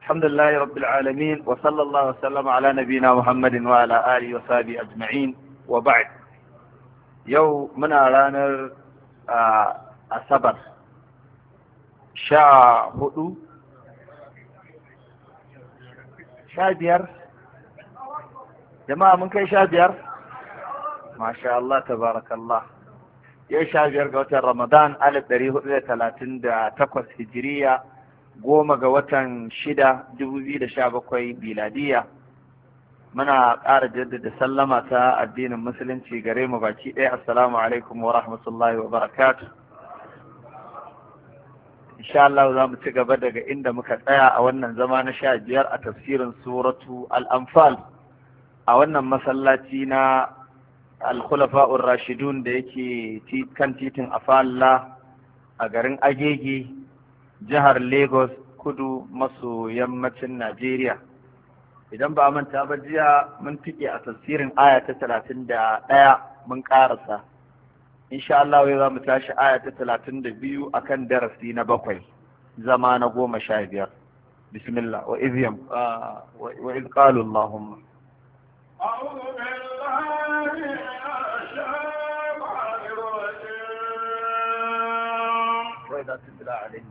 الحمد لله رب العالمين وصلى الله وسلم على نبينا محمد وعلى آله وصحبه أجمعين وبعد منا رانر أصبر هدو بيار جماعة من كي بيار ما شاء الله تبارك الله بيار قوة رمضان 1438 هجرية 10 ga watan 6 2017 biladiya. Muna ƙara jaddada sallama ta addinin musulunci gare mu baki ɗaya. Assalamu alaikum wa rahmatullahi wa barakatuh. Insha Allah za mu ci gaba daga inda muka tsaya a wannan zama na 15 a tafsirin suratu al-anfal a wannan masallaci na al-khulafa'ur rashidun da yake kan titin Afalla a garin Agege, jihar Lagos, kudu maso yammacin Najeriya. Idan ba manta ba, jiya mun tike a tafsirin aya ta 31 mun karasa. Insha Allah yau za mu tashi aya ta 32 akan darasi na 7, zama na 15. Bismillah. Wa idh qalu Allahumma a'udhu billahi وإذا تتلى عليهم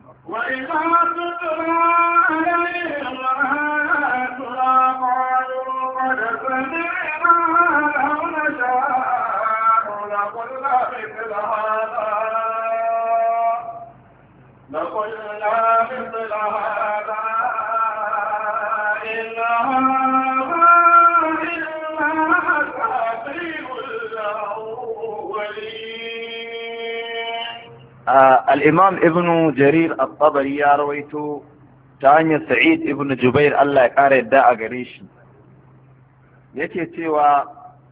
آياتنا قالوا قد سمعنا لو نشاء لقلنا مثل هذا إن هذا إلا أساطير الأولين. الإمام ابن جرير الطبري يا رويته تاني سعيد ابن جبير الله يقارئ الداء قريش yake cewa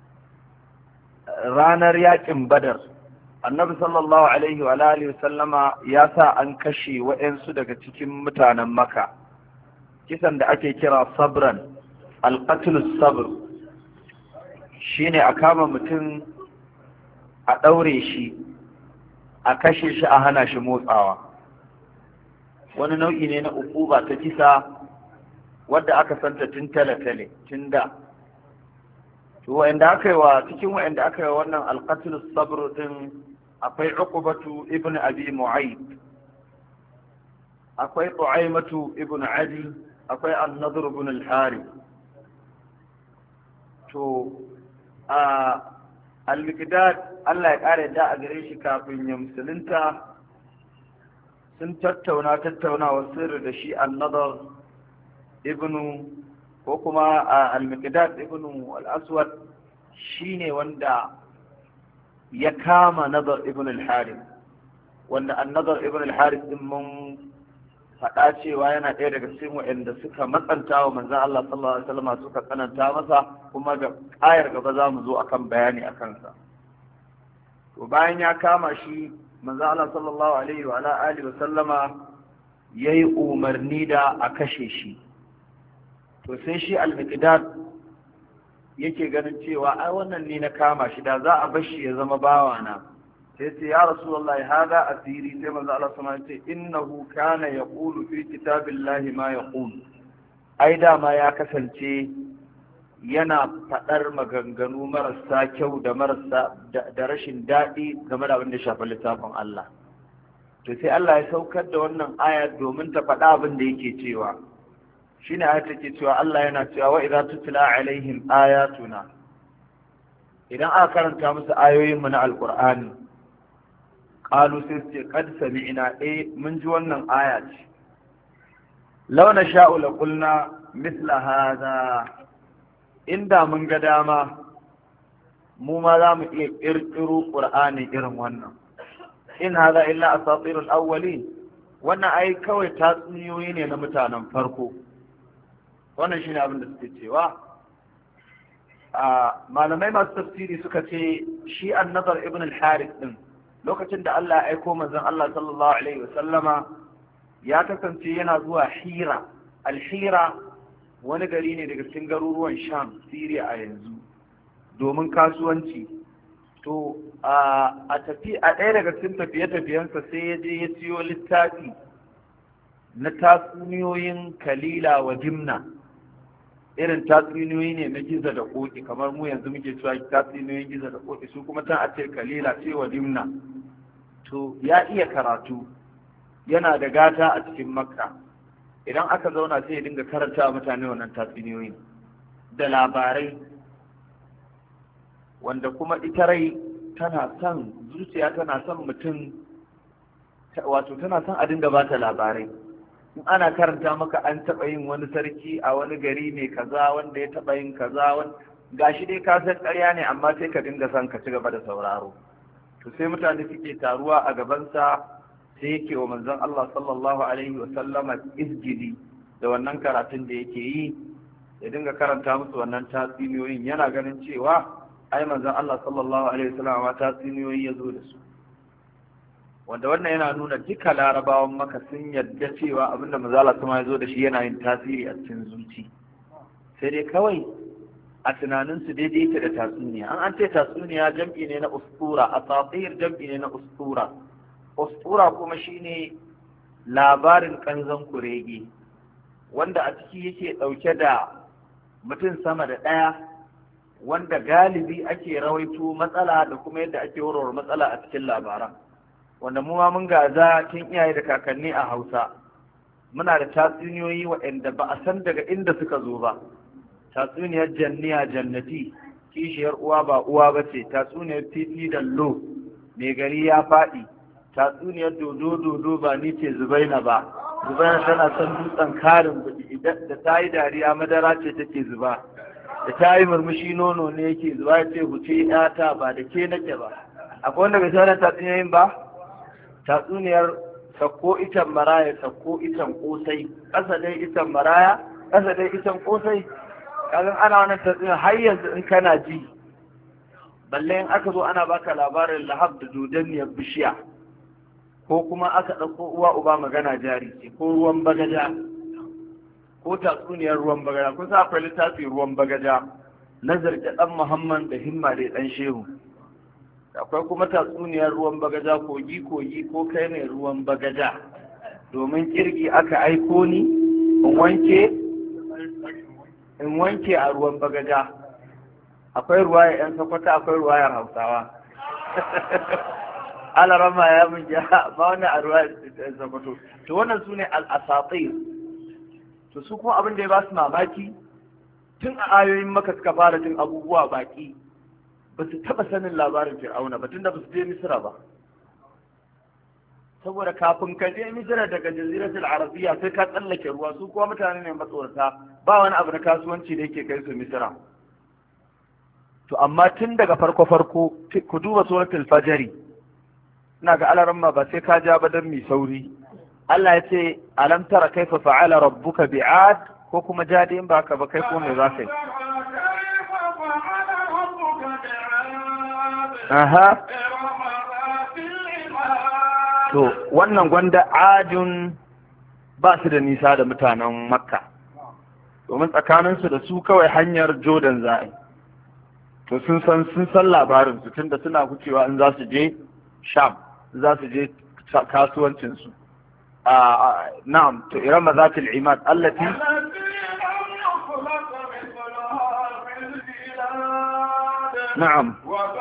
ranar yakin badar annabi sallallahu alaihi wa alihi sallama ya sa an kashe waɗansu daga cikin mutanen maka, kisan da ake kira sabran, alqatlus sabr shine a kama mutum a ɗaure shi a kashe shi a hana shi motsawa. Wani nau'i ne na ukuba ta kisa wadda aka santa tun tale-tale, tun da. To wa'anda aka yi wa cikin wa'anda aka yi wa wannan alqatlus sabr din akwai Uqbatu ibn Abi Mu'ayth, akwai Tu'aymatu ibn Adi, akwai An-Nadr ibn al-Harith. To al-Miqdad Allah ya ƙara yadda a gare shi kafin ya musulunta sun tattaunawa sirri da shi An-Nadr ibn ko kuma al-Miqdad ibn al-Aswad shine wanda ya kama Nadr ibn al-Harith, wanda An-Nadr ibn al-Harith din mun faɗa cewa yana ɗaya daga cikin waɗanda suka matsanta wa manzon Allah sallallahu alaihi wasallam, suka tsananta masa, kuma ga ayar gaba za mu zo akan bayani akan sa. To bayan ya kama shi, manzon Allah sallallahu alaihi wa alihi wasallama yayi umarni da a kashe shi. To sai shi al-Miqdad yake ganin cewa ai wannan ne na kama shi, da za a bar shi ya zama bawana. sai ce ya rasulullahi hada asiri, sai manzo Allah sama ya ce innahu kana yaqulu fi kitabillahi ma yaqulu, ai dama ya kasance yana faɗar maganganu marasa kyau da rashin daɗi game da abin da shafi littafin Allah. To sai Allah ya saukar da wannan aya domin ta faɗa abin da yake cewa, shine ayat take cewa Allah yana cewa wa idza tutla alaihim ayatuna, idan aka karanta musu ayoyin mu na alqur'ani, qalu sai ce qad sami'na, mun ji wannan aya ce, law nasha'u la qulna mithla hadha, inda mun ga dama mu ma za mu iya kirkiro qur'ani irin wannan, in hadha illa asatirul awwalin, wannan ai kawai tatsuniyoyi ne na mutanen farko. Wannan shine abin da suke cewa. Malamai masu tafsiri suka ce shi An-Nadr ibn al-Harith din, lokacin da Allah ya aiko manzon Allah sallallahu alaihi wasallama, ya kasance yana zuwa Hira. Al-Hira wani gari ne daga cikin garuruwan Sham, Syria a yanzu, domin kasuwanci. To a ɗaya daga cikin tafiye-tafiyensa sai ya je ya siyo littafi na tatsuniyoyin kalila wa dimna, irin tatsuniyoyi ne na gizo da koki, kamar mu yanzu muke cewa tatsuniyoyin gizo da koki, su kuma ta a ce kalila ce wa dimna. To ya iya karatu, yana da gata a cikin makka. Idan aka zauna sai ya dinga karanta wa mutane wannan tatsuniyoyi da labarai, wanda kuma ita rai tana son, zuciya tana son mutum, wato tana son a dinga bata labarai. In ana karanta maka an taɓa yin wani sarki a wani gari mai kaza, wanda ya taɓa yin kaza, gashi dai ka san ƙarya ne, amma sai ka dinga son ka ci gaba da sauraro. To sai mutane suke taruwa a gabansa, sai yake wa manzon Allah sallallahu alaihi wa sallama izgidi da wannan karatun da yake yi, ya dinga karanta musu wannan tatsuniyoyin, yana ganin cewa ai manzon Allah sallallahu alaihi wa sallama tatsuniyoyi ya zo da su, wanda wannan yana nuna duka larabawan maka sun yarda cewa abinda manzon Allah kuma ya zo da shi yana yin tasiri a cikin zuci, sai dai kawai a tunaninsu daidai ta da tatsuniya. An ce tatsuniya jam'i ne na ustura, asatir jam'i ne na ustura. Ustura kuma shine labarin kanzon kurege, wanda a ciki yake ɗauke da mutum sama da ɗaya, wanda galibi ake rawaito matsala da kuma yadda ake warware matsala a cikin labaran, wanda mu ma mun gaza tun iyaye da kakanni a Hausa. Muna da tatsuniyoyi waɗanda ba a san daga inda suka zo ba. Tatsuniyar janniya jannati, kishiyar uwa ba uwa ba ce. Tatsuniyar titi dallo, mai gari ya faɗi. Tatsuniyar dodo dodo ba ni ce Zubaina ba, Zubaina tana son dutsen karin kuɗi, idan da ta yi dariya madara ce take zuba, da ta yi murmushi nono ne yake zuba. Ya ce huce yata ba da ke nake ba. Akwai wanda bai sanar tatsuniyoyin ba? Tatsuniyar sakko itan maraya, sakko itan kosai, ƙasa dai itan maraya, ƙasa dai itan kosai. Kazan ana wannan tatsuniyar har yanzu in kana ji, balle in aka zo ana baka labarin lahab da dodanniyar bishiya, ko kuma aka ɗauko uwa uba magana jari ce, ko ruwan bagaja, ko tatsuniyar ruwan bagaja. Kun sa akwai littafi ruwan bagaja na zarge ɗan Muhammad da himma da ɗan Shehu. Akwai kuma tatsuniyar ruwan bagaja, kogi kogi ko kai ne ruwan bagaja, domin kirgi aka aiko ni in wanke a ruwan bagaja. Akwai ruwaya 'yan Sokoto, akwai ruwayar Hausawa. Alarama ya mun ja ba wani a ruwayar 'yan Sokoto. To wannan su ne al'asatir. To su kuma abin da ya ba su mamaki, tun a ayoyin Makka suka fara jin abubuwa baki, ba su taɓa sanin labarin Fir'auna ba, tun da ba su je Misra ba. Saboda kafin ka je Misra daga Jaziratul Arabiya sai ka tsallake ruwa, su kuma mutane ne matsorata, ba wani abu na kasuwanci da yake kai su Misra. To amma tun daga farko ku duba suratul Fajr, ina ga alaramma ba sai ka ja ba dan mi sauri. Allah ya ce alam tara kaifa fa'ala rabbuka bi'ad, ko kuma jadi in baka ba kai ko me za ka yi. Aha. To wannan gwanda adun ba su da nisa da mutanen Makka, domin tsakaninsu da su kawai hanyar Jordan za'a. To sun san labarin su, tunda suna wucewa in za su je Sham, za su je kasuwancin su. Na'am, to irama zatul imad allati na'am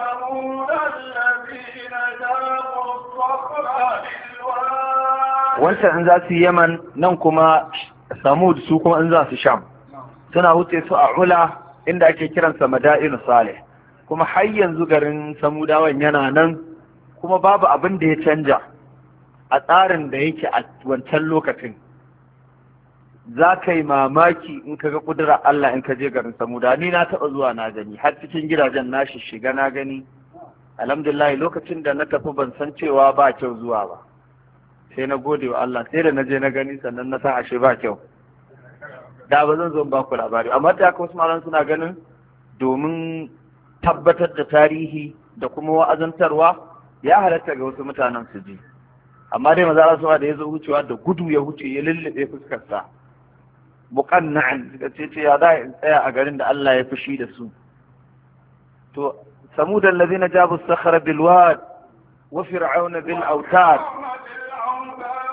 wancan in za su yi Yaman, nan kuma Samud su kuma in za su Sham, suna wuce su a Ula inda ake kiransa Madainu Salih. Kuma har yanzu garin Samudawan yana nan, kuma babu abin da ya canja a tsarin da yake a wancan lokacin. Za ka yi mamaki in ka ga ƙudura Allah in ka je garin Samuda. Ni na taɓa zuwa na gani, har cikin gidajen na shiga na gani. Alhamdulillah, lokacin da na tafi ban san cewa ba kyau zuwa ba, sai na gode wa Allah, sai da na je na gani sannan na san ashe ba kyau. Da ba zan zo ba ku labari, amma da haka wasu malan suna ganin domin tabbatar da tarihi da kuma wa'azantarwa ya halatta ga wasu mutanen su ji. Amma dai maza Allah da ya zo wucewa da gudu ya wuce ya lullube fuskarsa, muqanna'an, suka ce ya za in tsaya a garin da Allah ya fushi da su. To samud allazina jabu as-sakhra bil wad wa fir'auna bil awtad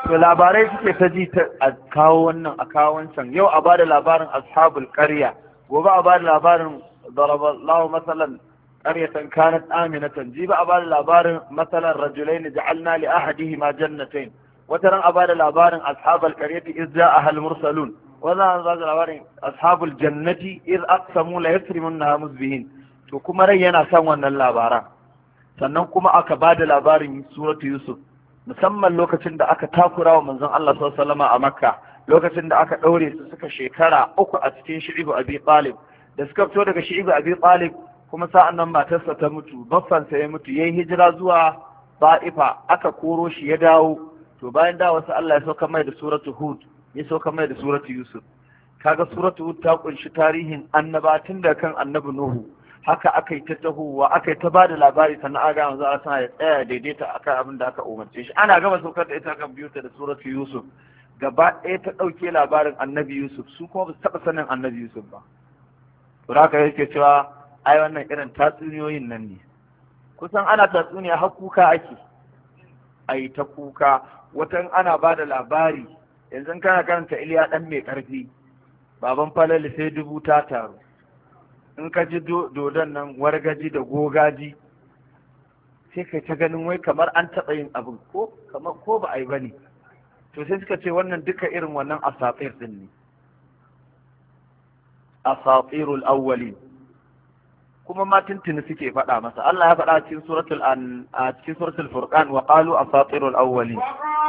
to labarai suke ta ji a kawo wannan a kawo wancan, yau a bada labarin ashabul qarya, gobe a bada labarin daraballahu masalan qaryatan kanat aminatan, jibi a bada labarin masalan rajulain ja'alna li ahadihima jannatayn, wataran a bada labarin ashabul qaryati iz ja'a al mursalun, wannan za labarin ashabul jannati iz aqsamu la yasrimunha musbihin. To kuma rai yana son wannan labaran. Sannan kuma aka bada labarin suratu yusuf, musamman lokacin da aka takura wa manzon Allah sallallahu alaihi wasallam a Makka, lokacin da aka daure su suka shekara 3 a cikin Shi'ib Abi Talib, da suka fito daga Shi'ib Abi Talib kuma sa'an nan matarsa ta mutu, baffansa ya mutu, yayi hijira zuwa Ba'ifa, aka koro shi ya dawo. To bayan da wasu Allah ya sauka mai da suratu Hud, ya sauka mai da suratu Yusuf. Kaga suratu Hud ta kunshi tarihin annaba tun da kan annabi Nuhu, haka aka yi ta tahowa, aka yi ta ba da labari, sannan aga manzo Allah sana ya tsaya daidaita akan abin da aka umarce shi. Ana gama saukar da ita kan biyu ta da suratu Yusuf, gaba ɗaya ta ɗauke labarin annabi Yusuf, su kuma ba su taɓa sanin annabi Yusuf ba. To haka yake cewa ai wannan irin tatsuniyoyin nan ne. Kusan ana tatsuniya har kuka ake, ai ta kuka. Watan ana ba da labari, yanzu kana karanta Iliya ɗan mai ƙarfi, baban falali sai 1000 ta taru. In ka ji dodon nan wargaji da gogaji, sai kai ta ganin wai kamar an taɓa yin abin ko kamar ko ba a yi ba ne. To sai suka ce wannan duka irin wannan asatir din ne, asatirul awwalin. Kuma ma tuntuni suke faɗa masa. Allah ya faɗa a cikin suratul furqan, wa qalu asatirul awwalin.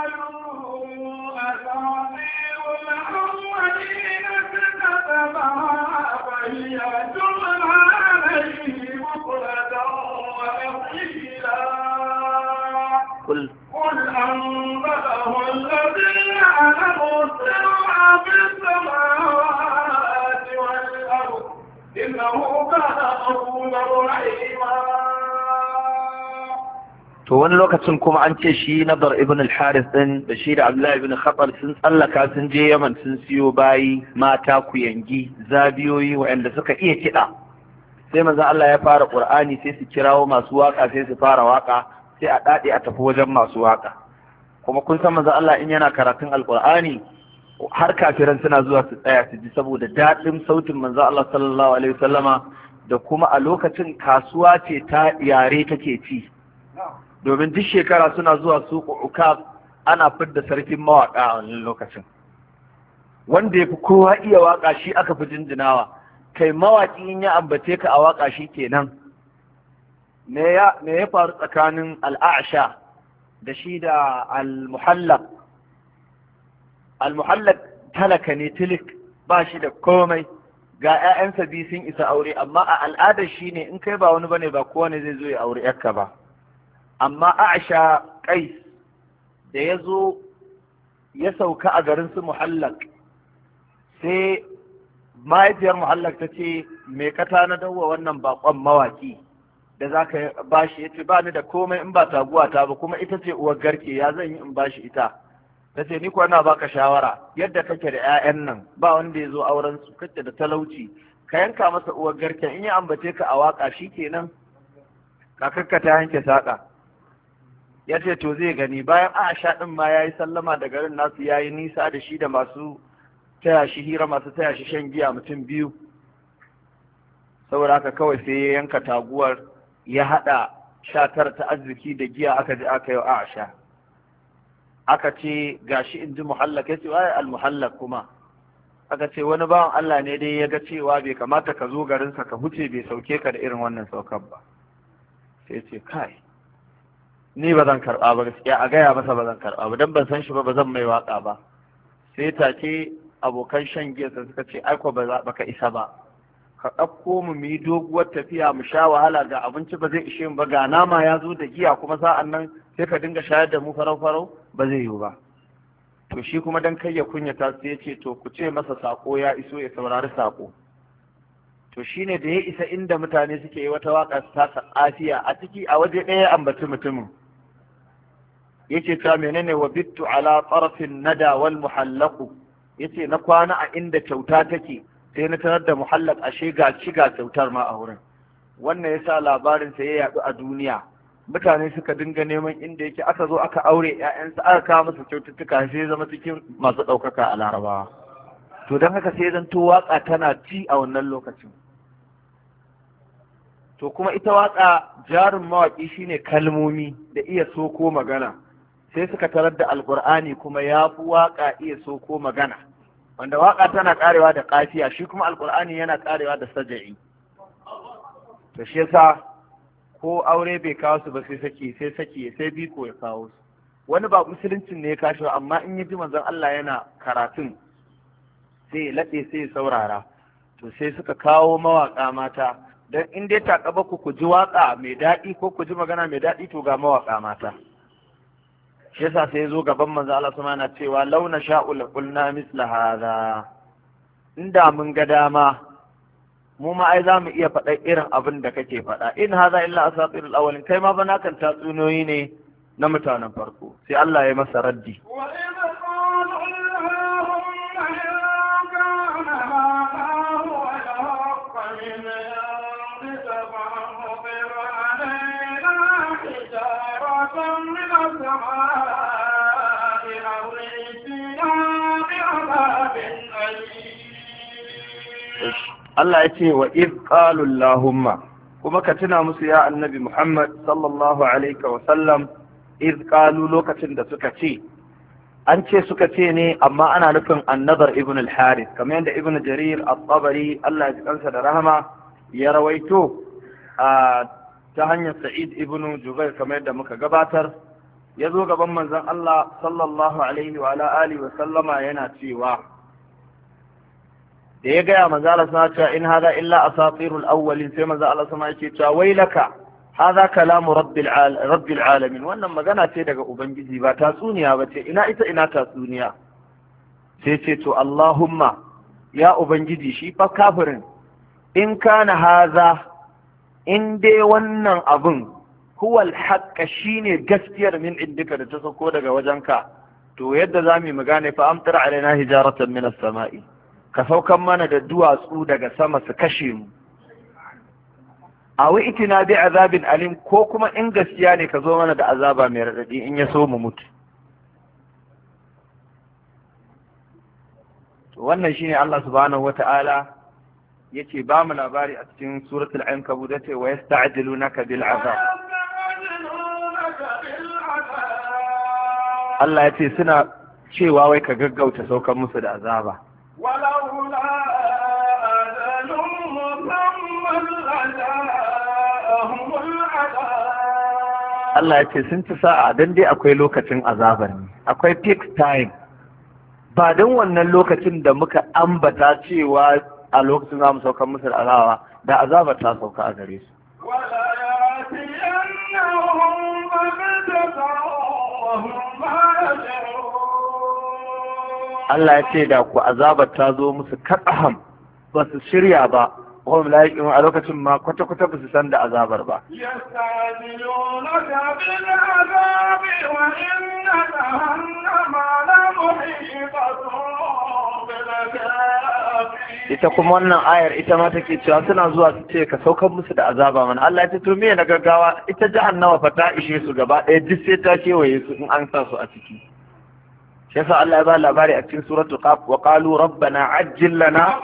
قل أنبأه الذي يعلم السر في السماوات والأرض إنه كان غفورا رحيما. to wani lokacin kuma an ce shi Nadar ibn al-Harith din da shi da Abdullah ibn Khatal sun tsallaka sun je Yaman sun siyo bayi mata kuyangi zabiyoyi waɗanda suka iya kiɗa. Sai manzo Allah ya fara Qur'ani sai su kirawo masu waka sai su fara waka, sai a dade a tafi wajen masu waka. Kuma kun san manzo Allah in yana karatun Al-Qur'ani har kafiran suna zuwa su tsaya su ji saboda daɗin sautin manzo Allah sallallahu alaihi wasallama, da kuma a lokacin kasuwa ce ta yare take ci. Domin duk shekara suna zuwa suku ukab, ana fidda sarkin mawaka a wannan lokacin. Wanda ya fi kowa iya waka shi aka fi jinjinawa, kai mawaki in ya ambace ka a waka shi kenan. Me ya faru tsakanin al'asha da shi da al-muhallaq? Al-muhallaq talaka ne tilik, ba shi da komai, ga 'ya'yansa biyu sun isa aure, amma a al'adar shi ne in kai ba wani bane ba kowane zai zo ya aure yarka ba. Amma Aisha Qais da ya zo ya sauka a garin su Muhallaq, sai mahaifiyar Muhallaq ta ce me ka tanadawa wannan bakon mawaki da za ka bashi? Ya ce ba ni da komai in ba taguwa ta ba, kuma ita ce uwar garke, ya zan yi in bashi ita? Ta ce ni kuwa na baka shawara, yadda kake da 'ya'yan nan ba wanda ya zo auren su, kake da talauci, ka yanka masa uwar garken, in ya ambace ka a waka shi kenan kakakka ta yanke saƙa. Ya ce to zai gani. Bayan Aisha ɗin ma ya yi sallama da garin nasu, ya yi nisa da shi da masu taya shi hira, masu taya shi shan giya mutum biyu. Saboda haka kawai sai ya yanka taguwar, ya haɗa 19 ta arziki da giya, aka je aka yi Aisha. Aka ce gashi in ji Muhallaq, ya ce wai al-Muhallaq kuma. Aka ce wani bawan Allah ne dai ya ga cewa bai kamata ka zo garinsa ka huce bai sauke ka da irin wannan saukar ba. Sai ce kai, ni ba zan karɓa ba gaskiya, a gaya masa ba zan karɓa ba, dan ban san shi ba, ba zan mai waka ba. Sai take abokan shan giya suka ce ai ko ba ka isa ba, ka ɗauko mu yi doguwar tafiya mu sha wahala, ga abinci ba zai ishe mu ba, ga nama ya zo da giya, kuma sa'an nan sai ka dinga shayar da mu farau-farau, ba zai yiwu ba. To shi kuma dan kai ya kunyata sai ya ce to ku ce masa sako ya iso ya saurari sako. To shine da ya isa inda mutane suke yi wata waka ta afiya, a ciki a waje ɗaya ambaci mutumin yake ta menene wa bittu ala tarafin nada wal muhallaqu, yace na kwana a inda kyauta take, sai na tarar da muhallaq ashe ga kyautar ma a wurin. Wannan yasa labarin sa ya yadu a duniya, mutane suka dinga neman inda yake, aka zo aka aure ƴaƴansa, aka kawo masa kyaututtuka, sai zama cikin masu ɗaukaka a Larabawa. To don haka sai zanto waƙa tana ci a wannan lokacin. To kuma ita waƙa jarin mawaƙi shine kalmomi da iya soko magana, sai suka tarar da alƙur'ani kuma ya fi waƙa iya soko magana, wanda waƙa tana ƙarewa da ƙafiya, shi kuma alƙur'ani yana ƙarewa da saja'i. To shi yasa ko aure bai kawo su ba sai biko ya kawo su. Wani ba musuluncin ne ya kashi ba, amma in ya ji manzon Allah yana karatun sai ya laɗe sai ya saurara. To sai suka kawo mawaƙa mata, don in dai taƙaba ku ji waƙa mai daɗi ko ku ji magana mai daɗi, to ga mawaƙa mata. Shi yasa sai ya zo gaban manzon Allah sama yana cewa launa sha'u la qulna misla hadha, inda mun ga dama mu ma ai za mu iya faɗa irin abin da kake faɗa, in haza illa asatirul awwalin, kai ma bana kan tatsuniyoyi ne na mutanen farko. Sai Allah ya masa raddi. Allah ya ce wa iz qalu Allahumma, kuma ka tuna musu ya annabi Muhammad sallallahu alaihi wa sallam, iz qalu lokacin da suka ce, an ce suka ce ne amma ana nufin An-Nadr ibn al-Harith, kamar yadda Ibn Jarir at-Tabari Allah ya ji kansa da rahama ya rawaito ta hanyar Sa'id ibn Jubair, kamar yadda muka gabatar, ya zo gaban manzon Allah sallallahu alaihi wa alihi wa sallama yana cewa, da ya gaya manzo Allah sama cewa in hada illa asatirul awwalin, sai manzo Allah sama yake cewa wailaka hada kalamu rabbil alamin, wannan magana ce daga ubangiji ba tatsuniya ba ce, ina tatsuniya. Sai ce to Allahumma, ya ubangiji, shi fa kafirin, in kana haza, in dai wannan abun huwal haqqa shine gaskiyar min indika da ta sauko daga wajenka, to yadda zamu mu gane fa amtar alaina hijaratan min as-sama'i, ka saukan mana da duwatsu daga sama su kashe mu, a itina bi azabin alim, ko kuma in gaskiya ne ka zo mana da azaba mai raɗaɗi in ya so mu mutu. Wannan shine Allah subhanahu wata'ala yake ba mu labari a cikin suratul ankabut, yace wa yasta'jilunaka bil azab. Allah yace suna cewa wai ka gaggauta saukan musu da azaba. ولولا أجل مسمى لجاءهم العذاب. Allah ya ce sun ci sa'a don dai akwai lokacin azabar ne, akwai peak time, ba don wannan lokacin da muka ambata cewa a lokacin za mu sauka musu da azaba, da azabar ta sauka a gare su. Allah ya ce da ku azabar ta zo musu kaɗaham, ba su shirya ba, wahum la yaqilun, a lokacin ma kwata-kwata ba su san da azabar ba. Ita kuma wannan ayar ita ma take cewa suna zuwa su ce ka saukar musu da azaba mana. Allah ya ce to me na gaggawa, ita jahannama fa ta ishe su gaba ɗaya, duk sai ta kewaye su in an sa su a ciki. shi yasa Allah ya ba labari a cikin suratul qaf wa qalu rabbana ajjil lana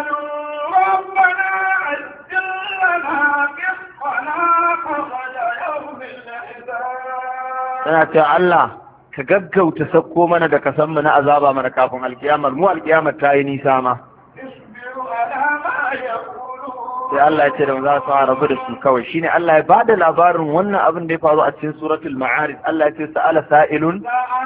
tana ce Allah ka gaggauta sakko mana da kasan mu na azaba mana kafin alkiyamar mu alkiyamar ta yi nisa ma sai Allah ya ce da mu za su rabu da su kawai. Shine Allah ya bada labarin wannan abin da ya faru a cikin suratul ma'arij. Allah ya ce sa'ala sa'ilun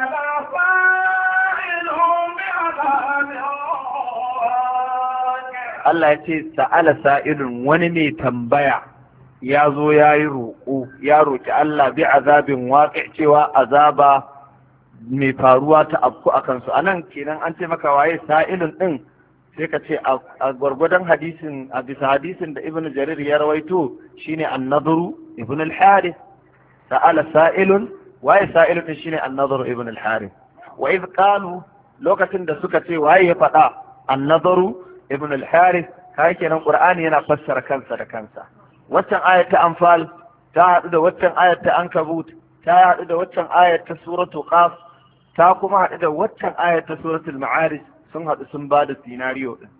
Allah ya ce sa'ala sa'ilun, wani mai tambaya ya zo ya yi roƙo, ya roƙi Allah bi azabin waƙi cewa azaba mai faruwa ta afku a kansu. A nan kenan an ce maka waye sa'ilun ɗin, sai ka ce a gwargwadon hadisin, a bisa hadisin da Ibn Jarir ya rawaito shine An-Nadr ibn al-Harith. Sa'ala sa'ilun, waye sa'ilun ɗin shine An-Nadr ibn al-Harith. Wa idh qalu, lokacin da suka ce waye ya faɗa An-Nadr ibn al-Harith, kai kenan Qur'ani yana fassara kansa da kansa. Waccan aya ta Anfal ta haɗu da waccan ayat ta ankabut, ta haɗu da waccan ayat ta suratul qaf, ta kuma haɗu da waccan ayat ta suratul ma'arij, sun haɗu sun ba da scenario din.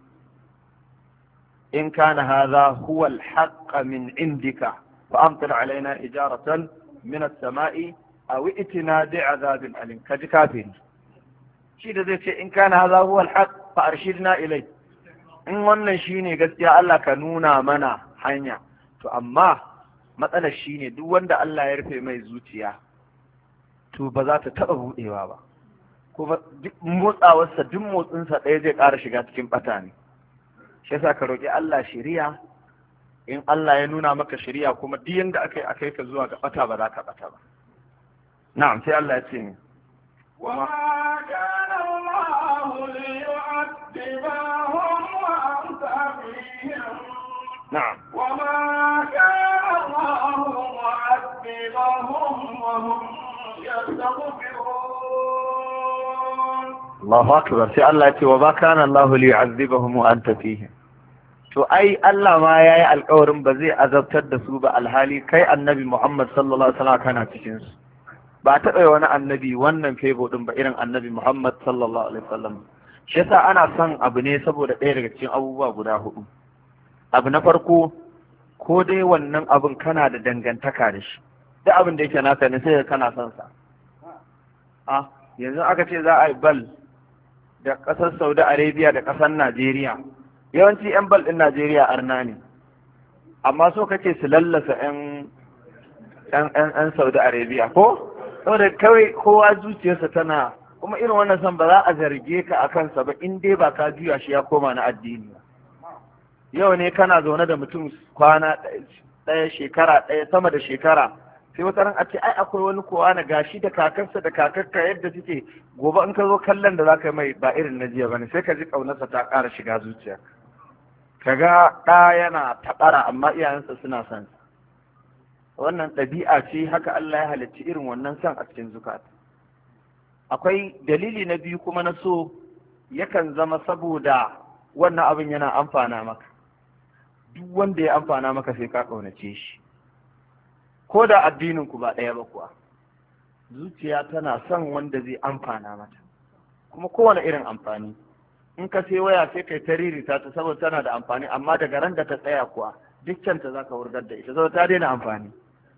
in kana hadha huwa al-haqq min indika fa amtir alaina ijaratan min as-sama'i aw itina bi'adhabin alim. kaji kafiri shi da zai ce in kana hadha huwa al-haqq fa arshidna ilay, in wannan shine gaskiya Allah ka nuna mana hanya. to amma matsalar shine duk wanda Allah ya rufe mai zuciya to ba za ta taba budewa ba, kuma duk motsawarsa duk motsinsa ɗaya zai ƙara shiga cikin ɓata ne. shi yasa ka roƙi Allah shiriya, in Allah ya nuna maka shiriya kuma duk yanda akai ka zuwa ga ɓata ba za ka ɓata ba. na'am, sai Allah ya ce ni وما كان الله ليعذبهم وأنت فيهم na'am وما كان الله معذبهم وهم يستغفرون. Allahu akbar. sai Allah ya ce wa ba kana Allah liyu'adhibahum wa anta fihim. to ai Allah ma yayi alƙawarin ba zai azabtar da su ba alhali kai annabi Muhammad sallallahu alaihi wasallam kana cikin su. ba taɓa wani annabi wannan febo din ba irin annabi Muhammad sallallahu alaihi wasallam. shi yasa ana son abu ne saboda ɗaya daga cikin abubuwa guda hudu. abu na farko, ko dai wannan abin kana da dangantaka da shi, duk abin da yake naka ne sai kana son sa. yanzu aka ce za a yi bal da ƙasar Saudi Arabia da ƙasar Najeriya, yawanci 'yan bal ɗin Najeriya arna ne, amma so kake su lallasa 'yan Saudi Arabia ko? saboda kawai kowa zuciyarsa tana, kuma irin wannan san ba za a zarge ka a kansa ba in dai ba ka juya shi ya koma na addini ba. yau ne kana zaune da mutum kwana ɗaya, shekara ɗaya, sama da shekara, sai wata ran a ce ai akwai wani kowa na gashi da kakarsa da kakarka yadda suke, gobe in ka zo kallon da za ka mai ba irin na jiya bane, sai ka ji ƙaunarsa ta ƙara shiga zuciya. ka ga ɗa yana taɓara amma iyayensa suna son sa. wannan ɗabi'a ce, haka Allah ya halicci irin wannan son a cikin zukata. akwai dalili na biyu kuma na so, yakan zama saboda wannan abin yana amfana maka. duk wanda ya amfana maka sai ka ƙaunace shi, ko da addinin ku ba ɗaya ba kuwa. zuciya tana son wanda zai amfana mata, kuma kowane irin amfani. in ka sai waya sai kai ta ririta ta saboda tana da amfani, amma daga ran da ta tsaya kuwa dukkanta za ka wurgar da ita saboda ta daina amfani.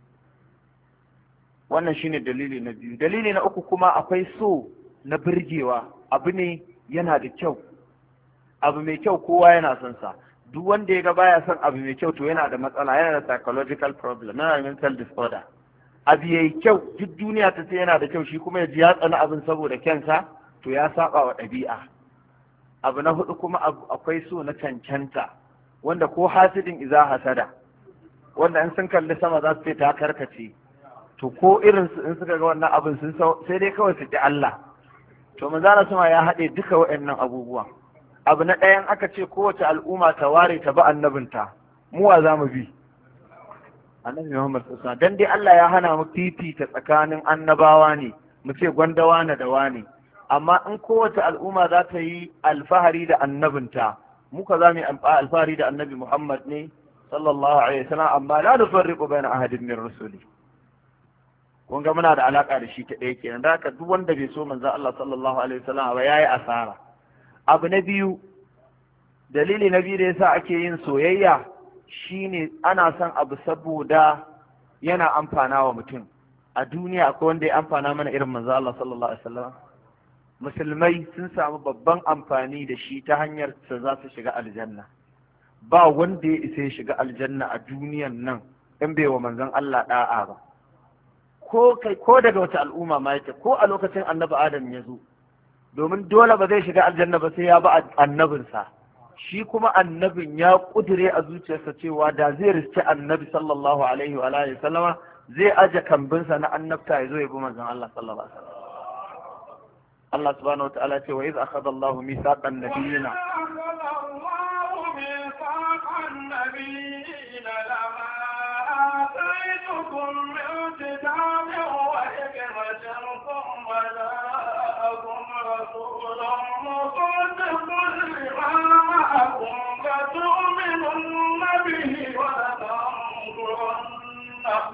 wannan shine dalili na biyu. dalili na uku kuma, akwai so na birgewa. abu ne yana da kyau, abu mai kyau kowa yana son sa. duk wanda ya ga baya son abu mai kyau to yana da matsala, yana da psychological problem, yana da mental disorder. abu yayi kyau, duk duniya ta ce yana da kyau, shi kuma ya ji ya tsani abin saboda kyansa, to ya saba wa ɗabi'a. abu na hudu kuma, akwai so na cancanta, wanda ko hasidin iza hasada, wanda in sun kalli sama za su ce ta karkace, to ko irin su in suka ga wannan abin sun sai dai kawai su ki Allah. to manzala sama ya haɗe duka waɗannan abubuwa. abu na ɗayan, aka ce kowace al'umma ta ware ta ba annabinta, mu wa za mu bi? annabi Muhammad sallallahu alaihi wasallam. dan dai Allah ya hana mu fifita tsakanin annabawa ne, mu ce gwandawa na da wani. amma in kowace al'umma za ta yi alfahari da annabinta, muka za mu yi alfahari da annabi Muhammad ne sallallahu alaihi wasallam, amma la nufarriqu baina ahadin min rusuli. kun ga muna da alaka da shi ta ɗaya kenan. da haka duk wanda bai so manzo Allah sallallahu alaihi wasallam ba yayi asara. abu na biyu, dalili na biyu da yasa ake yin soyayya shine ana son abu saboda yana amfana wa mutum. a duniya akwai wanda ya amfana mana irin manzo Allah sallallahu alaihi wasallam. musulmai sun samu babban amfani da shi ta hanyar sa za su shiga aljanna. ba wanda ya isa ya shiga aljanna a duniyan nan in bai wa manzon Allah da'a ba. ko daga wata al'umma ma yake, ko a lokacin annabi Adam ya zo, domin dole ba zai shiga aljanna ba sai ya ba annabinsa. shi kuma annabin ya kudure a zuciyarsa cewa da zai riske annabi sallallahu alaihi wa alihi sallama, zai aje kambinsa na annabta ya zo ya bi manzon Allah sallallahu alaihi wasallam. Allah subhanahu wa ta'ala ce wa iz akhadha Allahu mithaqan nabiyina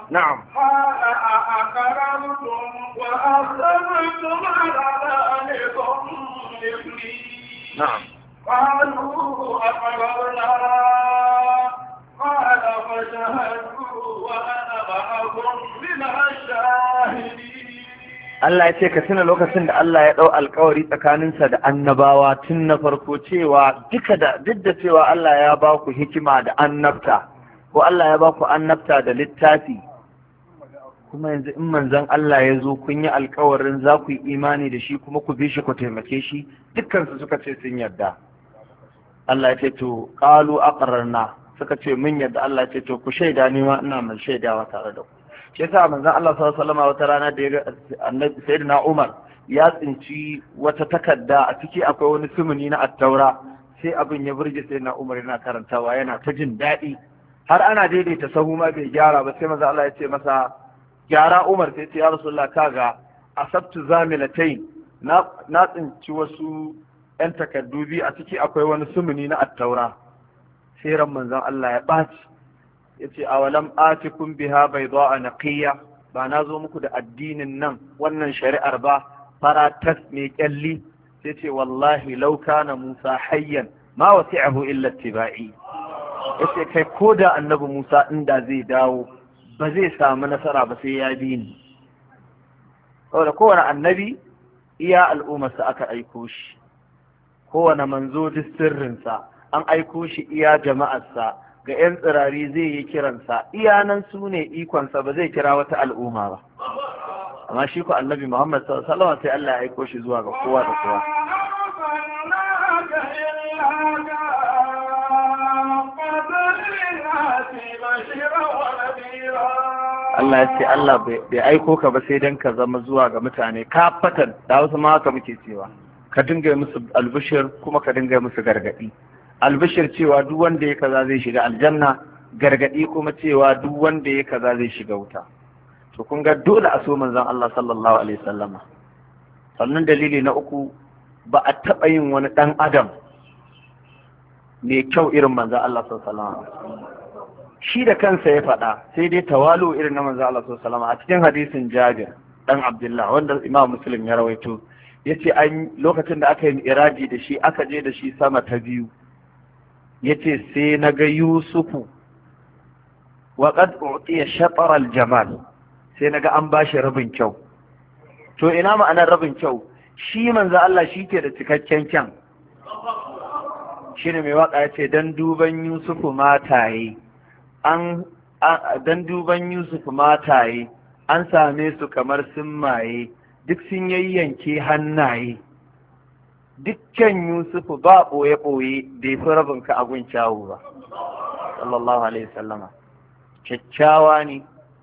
na'am قال أأقررتم وأخذتم على ذلكم مثلي na'am قالوا أقررنا قال فشهدوا وأنا معكم من الشاهدين. Allah ya ce ka tuna lokacin da Allah ya ɗau alkawari tsakaninsa da annabawa tun na farko cewa duk da cewa Allah ya ba ku hikima da annabta ko Allah ya ba ku annabta da littafi, kuma yanzu in manzon Allah ya zo kun yi alkawarin za ku yi imani da shi kuma ku bi shi ku taimake shi, dukkansu suka ce sun yarda. Allah ya ce to qalu aqrarna, suka ce mun yarda. Allah ya ce to ku shaida ni ma ina mai shaidawa tare da ku. shi yasa manzon Allah sallallahu alaihi wasallam wata rana da ya ga annabi sayyidina Umar ya tsinci wata takarda a ciki akwai wani sumuni na attaura, sai abin ya burge sayyidina Umar yana karantawa yana ta jin daɗi har ana daidaita sahu ma bai gyara ba, sai manzon Allah ya ce masa gyara Umar, sai ce ya Rasulullah kaga asabtu zamilatain na tsinci wasu yan takardu biyu a ciki akwai wani sumuni na attaura. sai ran manzon Allah ya ɓaci yace awalam atikum biha bayda'a naqiya, ba na zo muku da addinin nan wannan shari'ar ba fara tas mai kyalli. sai ce wallahi law kana Musa hayyan ma wasi'ahu illa ittiba'i, yace kai ko da annabi Musa inda zai dawo ba zai samu nasara ba sai ya bi ni. saboda kowane annabi iya al'ummarsa aka aiko shi, kowane manzo duk sirrinsa an aiko shi iya jama'arsa, ga 'yan tsirari zai yi kiransa iyanan su ne ikonsa, ba zai kira wata al'umma ba. amma shi ko annabi Muhammad sallallahu alaihi wasallam sai Allah ya aiko shi zuwa ga kowa da kowa. Allah ya ce Allah bai aiko ka ba sai dan ka zama zuwa ga mutane kafatan, da wasu ma haka muke cewa ka dinga musu albishir kuma ka dinga musu gargadi. albishir cewa duk wanda ya kaza zai shiga aljanna, gargadi kuma cewa duk wanda ya kaza zai shiga wuta. to kun ga dole a so manzon Allah sallallahu alaihi wasallama. sannan dalili na uku, ba a taɓa yin wani ɗan adam mai kyau irin manzon Allah sallallahu alaihi wasallama. shi da kansa ya faɗa, sai dai tawalu irin na manzon Allah sallallahu alaihi wasallama. a cikin hadisin Jabir dan Abdullah wanda Imam Muslim ya rawaito, yace an lokacin da aka yi iraji da shi aka je da shi sama ta biyu, yace sai na ga Yusufu wa qad u'tiya shatar al-jamal, sai na ga an bashi rabin kyau. to ina ma'anar rabin kyau? shi manzo Allah shi ke da cikakken kyan. shine mai waka yace dan duban Yusufu mataye dan duban Yusufu mataye an same su kamar sun maye, duk sun yayyanke hannaye. dukkan Yusufu ba ɓoye-ɓoye da ya fi rabinka a gun kyawu ba, sallallahu alaihi sallama. kyakkyawa ne,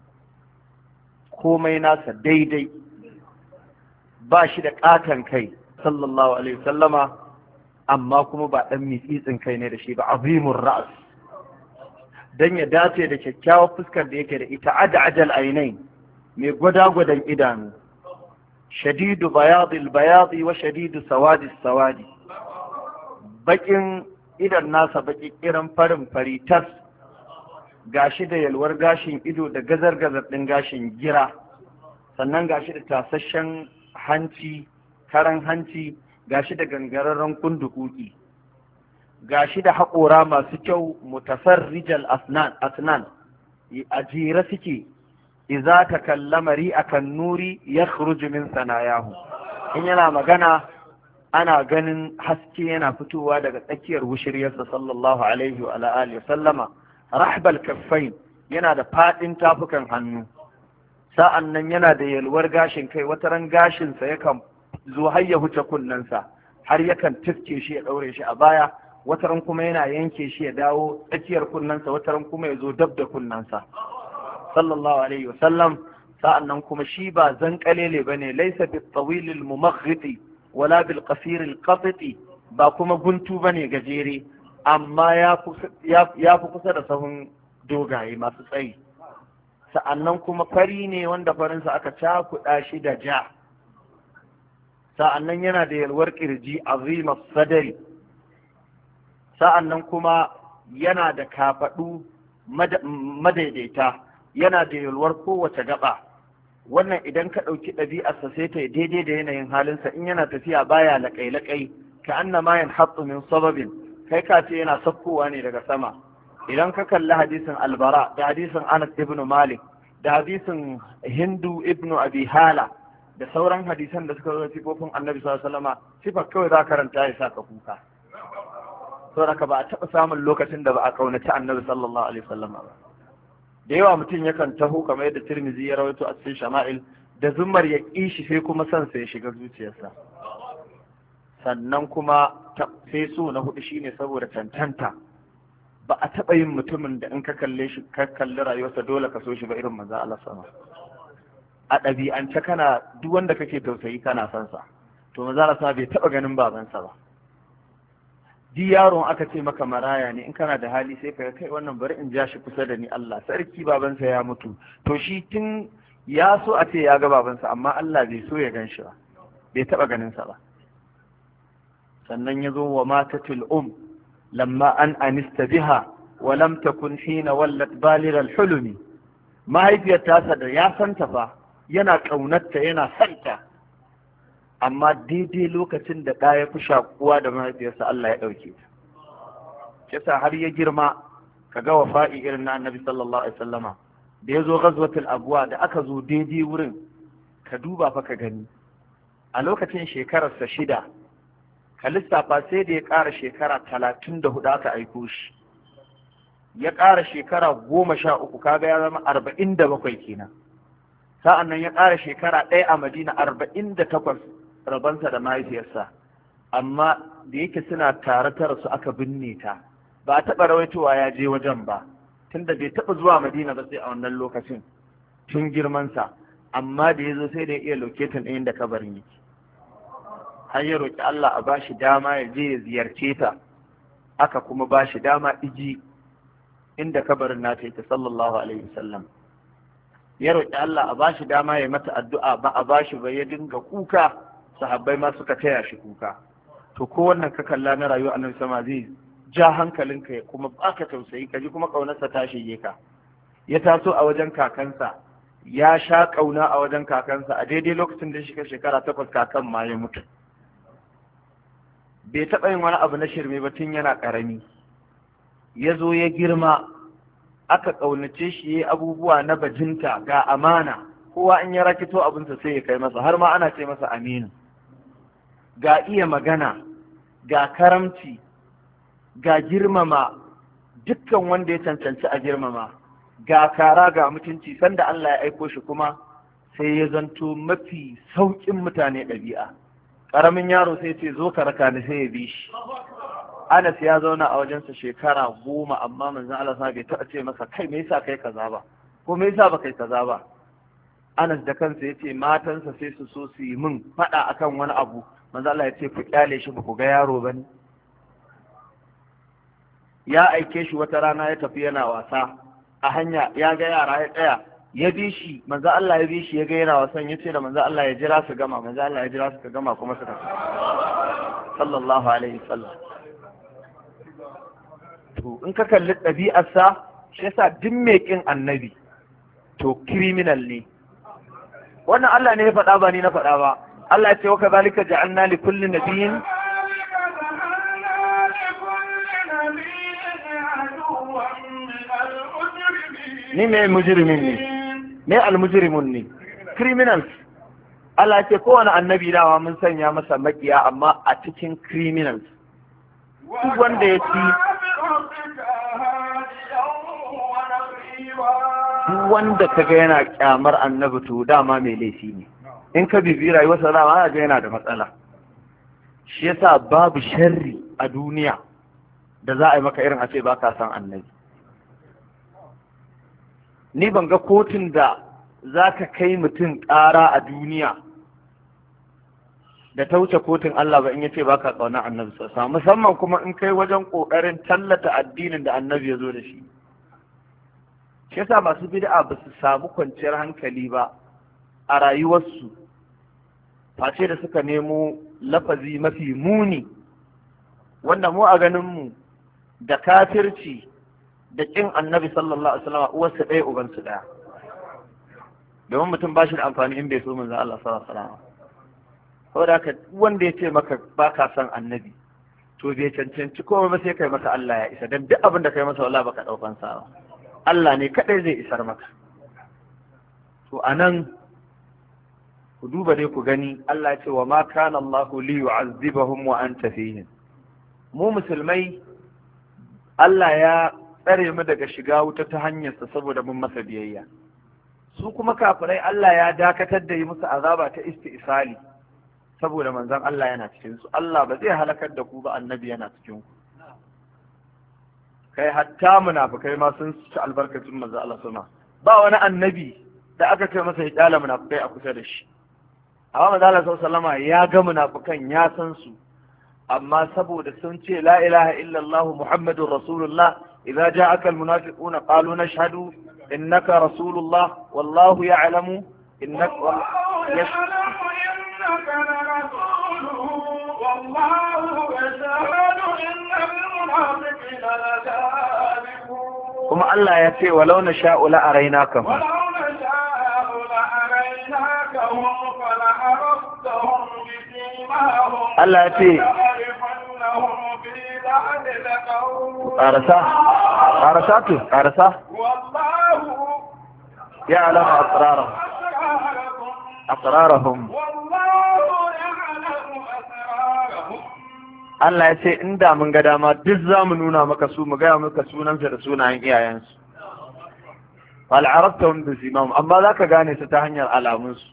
komai nasa daidai, ba shi da ƙaton kai, sallallahu alaihi sallama, amma kuma ba ɗan mitsitsin kai ne da shi ba, azimun ra'as. don ya dace da kyakkyawar fuskar da yake da ita, ajal ainai, mai gwada-gwadan idanu, shadidu bayadil bayadi wa shadidu sawadi sawadi, bakin idan nasa baki kiran farin fari tas, gashi da yalwar gashin ido da gazar-gazar ɗin gashin gira, sannan gashi da tasasshen hanci, karan hanci, gashi da gangararren kundukuki, gashi da haƙora masu kyau, mutafarrijal asnan a jere suke, iza ta kallama ri'akan nuri ya min sanayahu, in yana magana ana ganin haske yana fitowa daga tsakiyar wushiryarsa sallallahu alaihi wa alihi sallama. rahbal kaffain, yana da fadin tafukan hannu, sa'an nan yana da yalwar gashin kai, wataran gashinsa yakan zo har ya huce kunnensa, har yakan tufke shi ya daure shi a baya, wataran kuma yana yanke shi ya dawo tsakiyar kunnensa, wataran kuma ya zo dab da kunnensa sallallahu alaihi wasallam. sa'an nan kuma shi ba zankalele bane, laisa bil tawil al mumaghiti wala bil qasir al qatiti, ba kuma guntu bane gajere, amma ya fi kusa da sahun dogaye masu tsayi. sa'annan kuma fari ne wanda farinsa aka cakuɗa shi da ja, sa'annan yana da yalwar kirji azimar sadari, sa'annan kuma yana da kafaɗu madaidaita, yana da yalwar kowace gaba. Wannan idan ka ɗauki ɗabi'arsa sai ta yi daidai da yanayin halinsa. In yana tafiya baya laƙai-laƙai ka annama yanhattu min sababin, kai ka ce yana sakkowa ne daga sama. Idan ka kalli hadisin albara da hadisin Anas ibn Malik da hadisin Hindu ibn Abi Hala da sauran hadisan da suka zo sifofin Annabi sallallahu alaihi wasallama, sifar kawai za karanta ya saka kuka. Saboda ba a taɓa samun lokacin da ba a kaunaci Annabi sallallahu alaihi wasallama ba. Da yawa mutum yakan taho kamar yadda Tirmidhi ya rawaito a cikin Shama'il da zummar ya ƙi shi sai kuma son sa ya shiga zuciyarsa. Sannan kuma sai so na hudu shine saboda tantanta. Ba a taɓa yin mutumin da in ka kalle shi ka kalli rayuwarsa dole ka so shi ba irin manzo Allah sama. A ɗabi'ance kana duk wanda kake tausayi kana son sa. To manzo Allah sama bai taɓa ganin babansa ba. Di yaron aka ce maka maraya ne in kana da hali sai ka kai wannan bari in ja shi kusa da ni Allah sarki babansa ya mutu. To shi tun ya so a ce ya ga babansa amma Allah bai so ya gan shi ba. Bai taɓa ganin sa ba. Sannan ya zo wa matatul lamma an anista biha wa lam takun hina wallat balil al-hulumi. Mahaifiyar tasa da ya santa fa yana ƙaunarta yana santa, amma daidai lokacin da ɗa ya fi shakuwa da mahaifiyarsa Allah ya ɗauke ta. Kisa har ya girma ka ga wafa'i irin na Annabi sallallahu alaihi wasallama da ya zo ghazwatul abwa da aka zo daidai wurin ka duba fa ka gani a lokacin shekararsa 6 ka lissafa sai da ya ƙara shekara 34 aka aiko shi, ya ƙara shekara 13 kaga ya zama 47 kenan. Sa'an nan ya ƙara shekara 1 a Madina 48 rabansa da mahaifiyarsa, amma da yake suna tare su aka binne ta ba a taɓa rawaitowa ya je wajen ba tunda bai taɓa zuwa Madina ba sai a wannan lokacin tun girmansa, amma da ya zo sai da ya iya loketin ɗayan da kabarin yake. Har ya roƙi Allah a bashi dama ya je ya ziyarce ta, aka kuma bashi dama iji inda kabarin nata yake sallallahu alaihi wasallam. Ya roƙi Allah a bashi dama ya mata addu'a ba a bashi ba, ya dinga kuka, sahabbai ma suka taya shi kuka. To ko wannan ka kalla na rayuwa Annabi sama zai ja hankalinka ya kuma baka tausayi, ka ji kuma ƙaunarsa ta shige ka. Ya taso a wajen kakansa, ya sha ƙauna a wajen kakansa, a daidai lokacin da shiga shekara 8 kakan ma ya mutu. Bai taɓa yin wani abu na shirme ba tun yana ƙarami. Ya zo ya girma, aka ƙaunace shi ya abubuwa na bajinta ga amana, kowa in ya rakito abinsa sai ya kai masa, har ma ana ce masa aminu. Ga iya magana, ga karamci, ga girmama dukkan wanda ya cancanci a girmama, ga kara ga mutunci. Sanda Allah ya aiko shi kuma sai ya zanto mafi sauƙin mutane ɗabi'a. Ƙaramin yaro sai ce zo ka raka ni, sai ya bi shi. Anas ya zauna a wajensa shekara 10, amma manzon Allah bai taɓa ce masa kai me yasa kai kaza ba, ko me yasa ba kai kaza ba. Anas da kansa yace matansa sai su so su yi min faɗa akan wani abu, manzon Allah ya ce ku kyale shi, ba ku ga yaro bane. Ya aike shi wata rana ya tafi yana wasa a hanya, ya ga yara ya tsaya, ya bi shi, manzon Allah ya bi shi, ya ga yana wasan, ya ce da manzon Allah ya jira su gama, manzon Allah ya jira su gama kuma suka sallallahu alaihi wasallam. To in ka kalli ɗabi'arsa, shi yasa duk mai ƙin annabi to criminal ne. Wannan Allah ne ya faɗa ba ni na faɗa ba. Allah ya ce wa kazalika ja'alna li kulli nabiyyin ni me mujrimin ne, me al-mujrimun ne, criminals. Allah ya ce kowane annabi dawa mun sanya masa makiya, amma a cikin criminals duk wanda ya ci duk wanda ka ga yana kyamar annabi to dama mai laifi ne. In ka bibi rayuwarsa dama ga yana da matsala. Shi yasa babu sharri a duniya da za a yi maka irin a ce ba ka san annabi. Ni ban ga kotun da za ka kai mutum ƙara a duniya da ta wuce kotun Allah ba in ya ce ba ka ƙaunar annabi sassa, musamman kuma in kai wajen ƙoƙarin tallata addinin da annabi ya zo da shi. Shi yasa masu bid'a ba su samu kwanciyar hankali ba a rayuwarsu, face da suka nemo lafazi mafi muni wanda mu a ganinmu da kafirci da ƙin annabi sallallahu alaihi wasallam uwarsu ɗaya ubansu ɗaya. domin mutum ba shi da amfani in bai so manzon Allah sallallahu alaihi wasallam. Saboda haka wanda ya ce maka ba ka son annabi to bai cancanci komai ba sai kai masa Allah ya isa, dan duk abin da kai masa wallahi baka daukan sa ba, Allah ne kadai zai isar maka. To anan ku duba dai ku gani, Allah ya ce wa ma kana Allah li yu'azzibahum wa anta fihim. Mu musulmai Allah ya tsare mu daga shiga wuta ta hanyarsa saboda mun masa biyayya. Su kuma kafirai Allah ya dakatar da yi musu azaba ta isti'sali saboda manzon Allah yana cikin su. Allah ba zai halakar da ku ba, annabi yana cikin ku. Kai hatta munafikai ma sun ci albarkacin manzon Allah suna. Ba wani annabi da aka ce masa ya kyala munafikai a kusa da shi. Amma manzon Allah sallallahu alaihi ya ga munafikan ya san su, amma saboda sun ce la ilaha illallah muhammadur rasulullah idza ja'aka almunafiquna qalu nashhadu innaka rasulullah wallahu ya'lamu innaka kuma Allah ya ce walau nasha'u la araynaka Allah ya ce ƙarasa ya alama asrarahum. Allah ya ce inda mun ga dama duk za mu nuna maka su, mu gaya maka sunansa da sunayen iyayensu. Wal arabtahum bi simahum, amma za ka gane su ta hanyar alamunsu.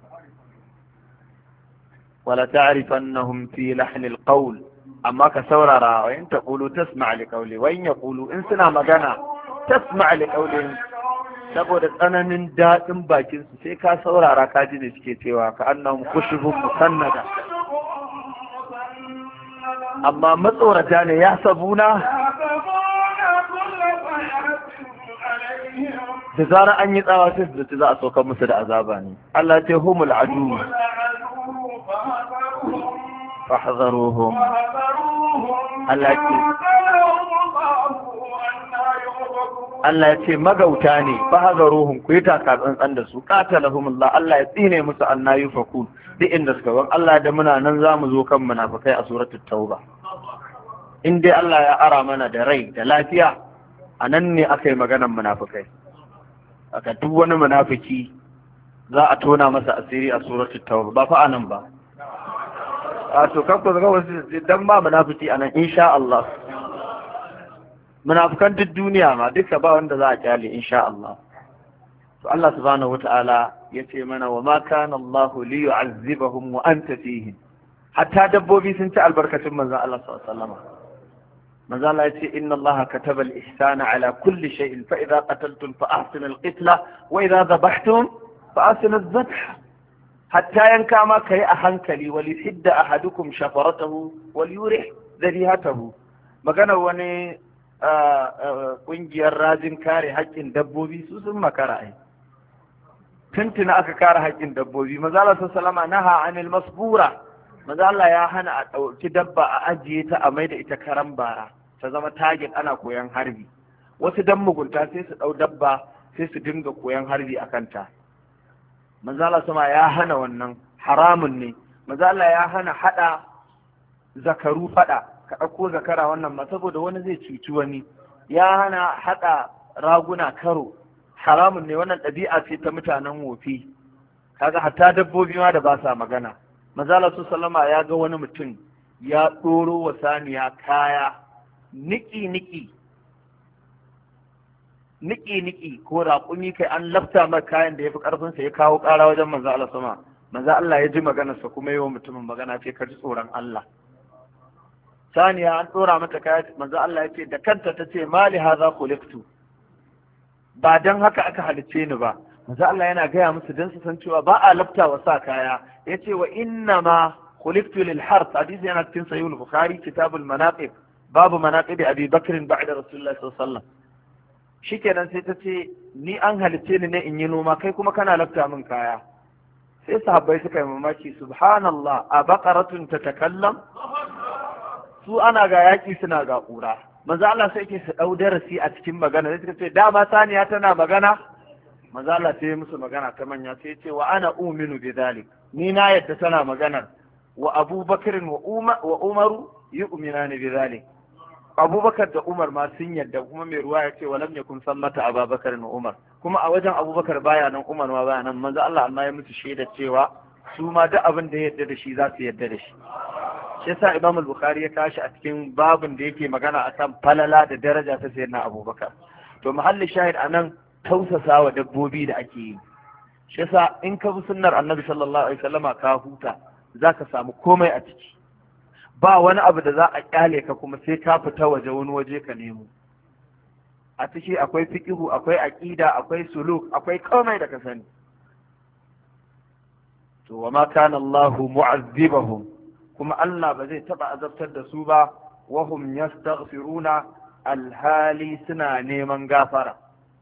wala ta'rifannahum fi lahnil qawl, amma ka saurara wa in taqulu tasma' li qawli wa in yaqulu, in suna magana tasma' li qawli, saboda tsananin daɗin bakin su sai ka saurara ka ji da suke cewa ka annahum khushubun musannada. Amma matsorata ne ya sabuna da zara an yi tsawa sai su za a saukar musu da azaba ne. Allah ce humul adu fahzaruhum. Allah ya ce magauta ne, fahzaruhum, ku yi taka tsantsan da su, qatalahumullah, Allah ya tsine musu annayu fakun duk inda suka ban. Allah da muna nan zamu zo kan munafikai a suratul tauba. In dai Allah ya ara mana da rai da lafiya, a nan ne aka yi maganar munafikai. Aka duk wani munafiki za a tona masa asiri a suratul tauba, ba fa anan ba. A to kanku zaga wasu dan ba munafiki anan insha Allah. Munafikan duk duniya ma duka ba wanda za a kyale insha Allah. To Allah subhanahu wata'ala ya ce mana wa ma kana Allah li yu'azzibahum wa anta fihim. Hatta dabbobi sun ci albarkacin manzon Allah sallallahu alaihi wasallam. manzo Allah yace inna Allah kataba al-ihsana ala kulli shay'in fa idza qataltum fa ahsinu al-qitla wa idza dhabhtum fa ahsinu adh-dhabh. hatta yanka ma kai a hankali wal yuhidda ahadukum shafaratahu wal yurih dhabihatahu. magana wani kungiyar rajin kare haƙƙin dabbobi su sun makara ai tuntuna aka kare haƙƙin dabbobi. manzo Allah sallallahu alaihi wasallam naha anil masbura. manzo Allah ya hana a ɗauki dabba a ajiye ta a maida ita karan bara ta zama tagin ana koyan harbi. wasu dan mugunta sai su ɗau dabba sai su dinga koyan harbi a kanta. manzo Allah sama ya hana wannan, haramun ne. manzo Allah ya hana hada zakaru fada, ka ɗauko zakara wannan ma saboda wani zai cuci wani. ya hana hada raguna karo, haramun ne. wannan ɗabi'a ce ta mutanen wofi. kaga hatta dabbobi ma da ba sa magana. Mazala su salama ya ga wani mutum ya ɗoro wa saniya kaya niki-niki ko raƙumi, kai an lafta mai kayan da ya fi ƙarfinsa, ya kawo ƙara wajen manzo Allah sama. manzo Allah ya ji maganarsa kuma yi wa mutumin magana ce ka ji tsoron Allah. saniya an ɗora mata kaya, manzo Allah ya ce da kanta ta ce mali haza khuliqtu, ba dan haka aka halicce ni ba. manzo Allah yana gaya musu don su san cewa ba a lafta wa sa kaya. yace wa inna ma khuliqtu lil harth. hadisi yana cikin sahih al-bukhari kitabul manaqib, babu manaqib abi bakr ba'da rasulullah sallallahu alaihi wasallam. shikenan sai ta ce ni an halice ni ne in yi noma, kai kuma kana lafta min kaya. sai sahabbai suka yi mamaki, subhanallah, a baqaratun tatakallam. su ana ga yaki suna ga kura. manzo Allah sai yake su dau darasi a cikin magana. sai suka ce dama saniya tana magana. manzo Allah sai ya musu magana ta manya sai ya ce wa ana uminu bi zalik, ni na yadda tana maganar wa Abubakar wa Umaru yu'minani bi zalik. Abubakar da Umar ma sun yadda, kuma mai ruwa ya ce walam yakun sammata Abubakar wa Umar, kuma a wajen Abubakar baya nan, Umar ma baya nan, manzo Allah amma ya musu shaida cewa su ma duk abin da ya yadda da shi za su yadda da shi. Shi yasa Imam al-Bukhari ya kashi a cikin babin da yake magana akan falala da daraja ta sayyidina Abubakar. To mahallin shahid anan tausasa wa dabbobi da ake yi. Shi yasa in ka bi sunnar Annabi sallallahu alaihi wasallama ka huta, zaka samu komai a ciki. Ba wani abu da za a kyale ka kuma sai ka fita waje wani waje ka nemo. A ciki akwai fiqhu, akwai aqida, akwai suluk, akwai komai da ka sani. To wa ma kana Allahu mu'azzibahum, kuma Allah ba zai taba azabtar da su ba, wahum yastaghfiruna, alhali suna neman gafara.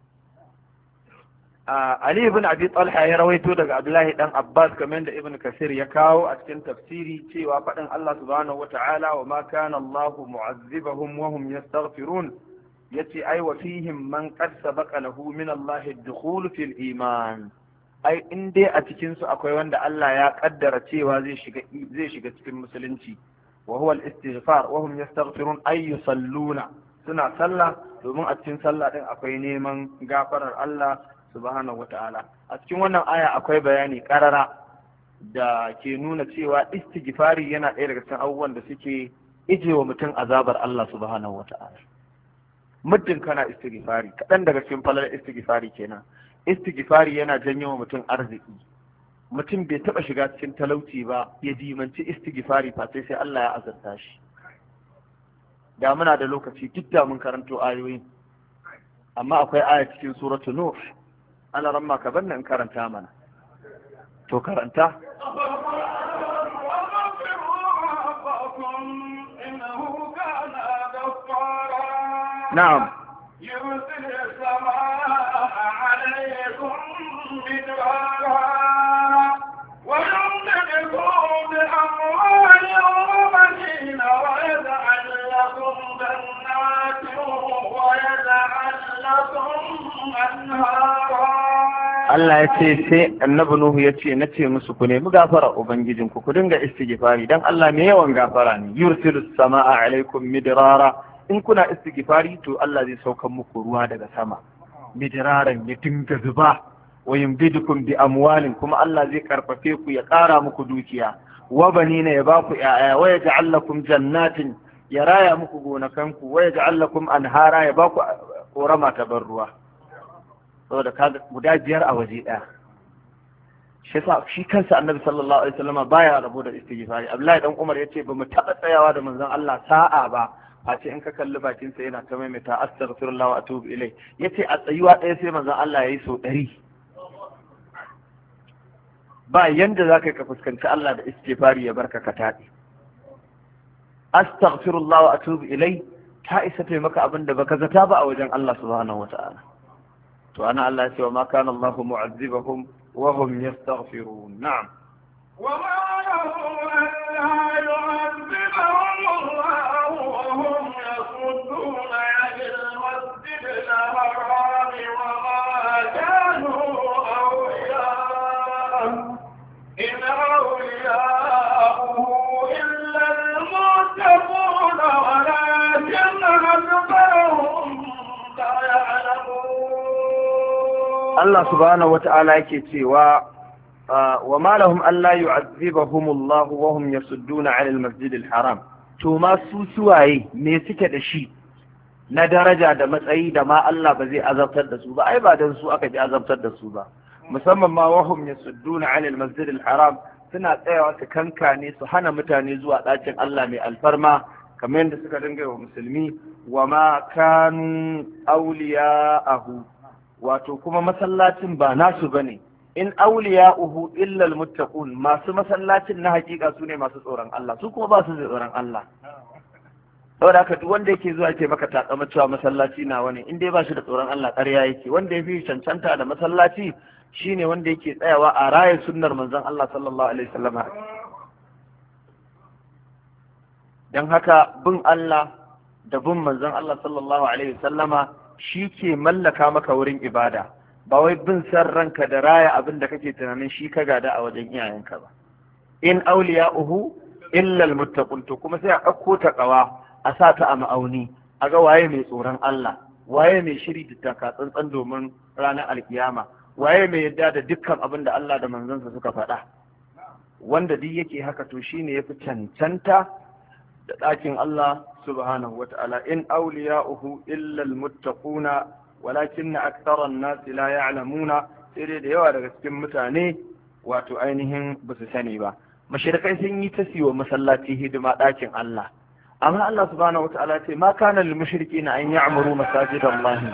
Ali ibn Abi Talha ya rawaito daga Abdullahi dan Abbas kamar da Ibn Kasir ya kawo a cikin tafsiri cewa faɗin Allah subhanahu wata'ala wa ma kana Allahu mu'azzibahum wa hum yastaghfirun, yace ai wa fihim man qad sabaqa lahu min Allah ad-dukhul fil iman. Ai in dai a cikin su akwai wanda Allah ya kaddara cewa zai shiga cikin musulunci, wa huwa al-istighfar wa hum yastaghfirun ay yusalluna, suna sallah, domin a cikin sallah din akwai neman gafarar Allah subhanahu wata'ala. A cikin wannan aya akwai bayani karara da ke nuna cewa istighfari yana ɗaya daga cikin abubuwan da suke ijewa mutum azabar Allah subhanahu wata'ala. Muddin kana istighfari, kaɗan daga cikin falalar istighfari kenan. Istighfari yana janyo wa mutum arziki. Mutum bai taɓa shiga cikin talauci ba ya dimanci istighfari fa sai Allah ya azarta shi. Da muna da lokaci duk da mun karanto ayoyin, amma akwai aya cikin suratu Nuh. Ana ramma ka banna in karanta mana. To karanta. Na'am. يرسل السماء عليكم مدرارا ويمددكم بأموال وبنين ويجعل لكم جنات ويجعل لكم أنهارا. Allah ya ce sai annabi Nuhu ya ce na ce musu ku nemi gafara ubangijinku, ku dinga istighfari dan Allah mai yawan gafara ne. Yursilu samaa alaikum midrara, in kuna istighfari to Allah zai saukar muku ruwa daga sama midraran, ya dinga zuba. Wa yumdidukum bi amwalin, kuma Allah zai karfafe ku ya kara muku dukiya. Wa banina, ya ba ku ya'ya. Wa yaj'al lakum jannatin, ya raya muku gonakanku. Wa yaj'al lakum anhara, ya ba ku korama ta bar ruwa. Saboda kaga guda biyar a waje ɗaya. Shi kansa annabi sallallahu alaihi wasallam baya rabo da istighfari. Abdullahi dan Umar yace ba mu taɓa tsayawa da manzon Allah sa'a ba, a ce in ka kalli bakin sa yana ta maimaita astaghfirullah wa atubu ilai. Yace a tsayuwa ɗaya sai manzon Allah yayi so 100. Ba yanda zaka ka fuskanci Allah da istighfari ya barka ka taɗi. Astaghfirullah wa atubu ilai ta isa taimaka abin da baka zata ba a wajen Allah subhanahu wata'ala. To ana Allah ya ce wa ma kana Allahu mu'azzibahum wa hum yastaghfirun. Na'am. Wa ma lahum alla yu'azzibahum Allah wa hum yasudduna 'anil masjidil haram wa ma kanu awliya'a in awliya'uhu illa al-muttaqun walakinna aktharahum la ya'lamun. Allah subhanahu wata'ala yake cewa wa ma lahum alla yu'azzibahum Allah wa hum yasudduna 'anil masjidil haram. To ma su suwaye me suke da shi na daraja da matsayi da ma Allah ba zai azabtar da su ba? Ai ba dan su aka ji azabtar da su ba. Musamman ma wa hum yasudduna 'anil masjidil haram, suna tsayawa su kankane su hana mutane zuwa ɗakin Allah mai alfarma, kamar yadda suka dinga wa musulmi. Wa ma kanu awliya'ahu, wato kuma masallacin ba nasu bane. In awliya'uhu illa almuttaqun, masu masallacin na hakika su ne masu tsoron Allah, su kuma ba su da tsoron Allah. Saboda haka duk wanda yake zuwa ke maka takama cewa masallaci na wani, in dai ba shi da tsoron Allah ƙarya yake. Wanda ya fi cancanta da masallaci shine wanda yake tsayawa a rayar sunnar manzon Allah sallallahu alaihi wasallam. Dan haka bin Allah da bin manzon Allah sallallahu alaihi wasallama shi ke mallaka maka wurin ibada. ba wai bin san ranka da raya abin da kake tunanin shi ka gada a wajen iyayenka ba. In awliya'uhu illa almuttaqun, to kuma sai a ɗauko taqwa a sa ta a ma'auni a ga waye mai tsoron Allah, waye mai shiri da taka tsantsan domin ranar alkiyama, waye mai yadda da dukkan abin da Allah da manzansa suka faɗa. Wanda duk yake haka to shine yafi cancanta da ɗakin Allah subhanahu wata'ala. In awliya'uhu illa almuttaquna walakinna akthara an-nasi la ya'lamuna, sai dai da yawa daga cikin mutane wato ainihin ba su sani ba. Mashirikai sun yi ta siyo masallaci hidima ɗakin Allah, amma Allah subhanahu wata'ala ce ma kana lil mushrikeena an ya'muru masajid Allah.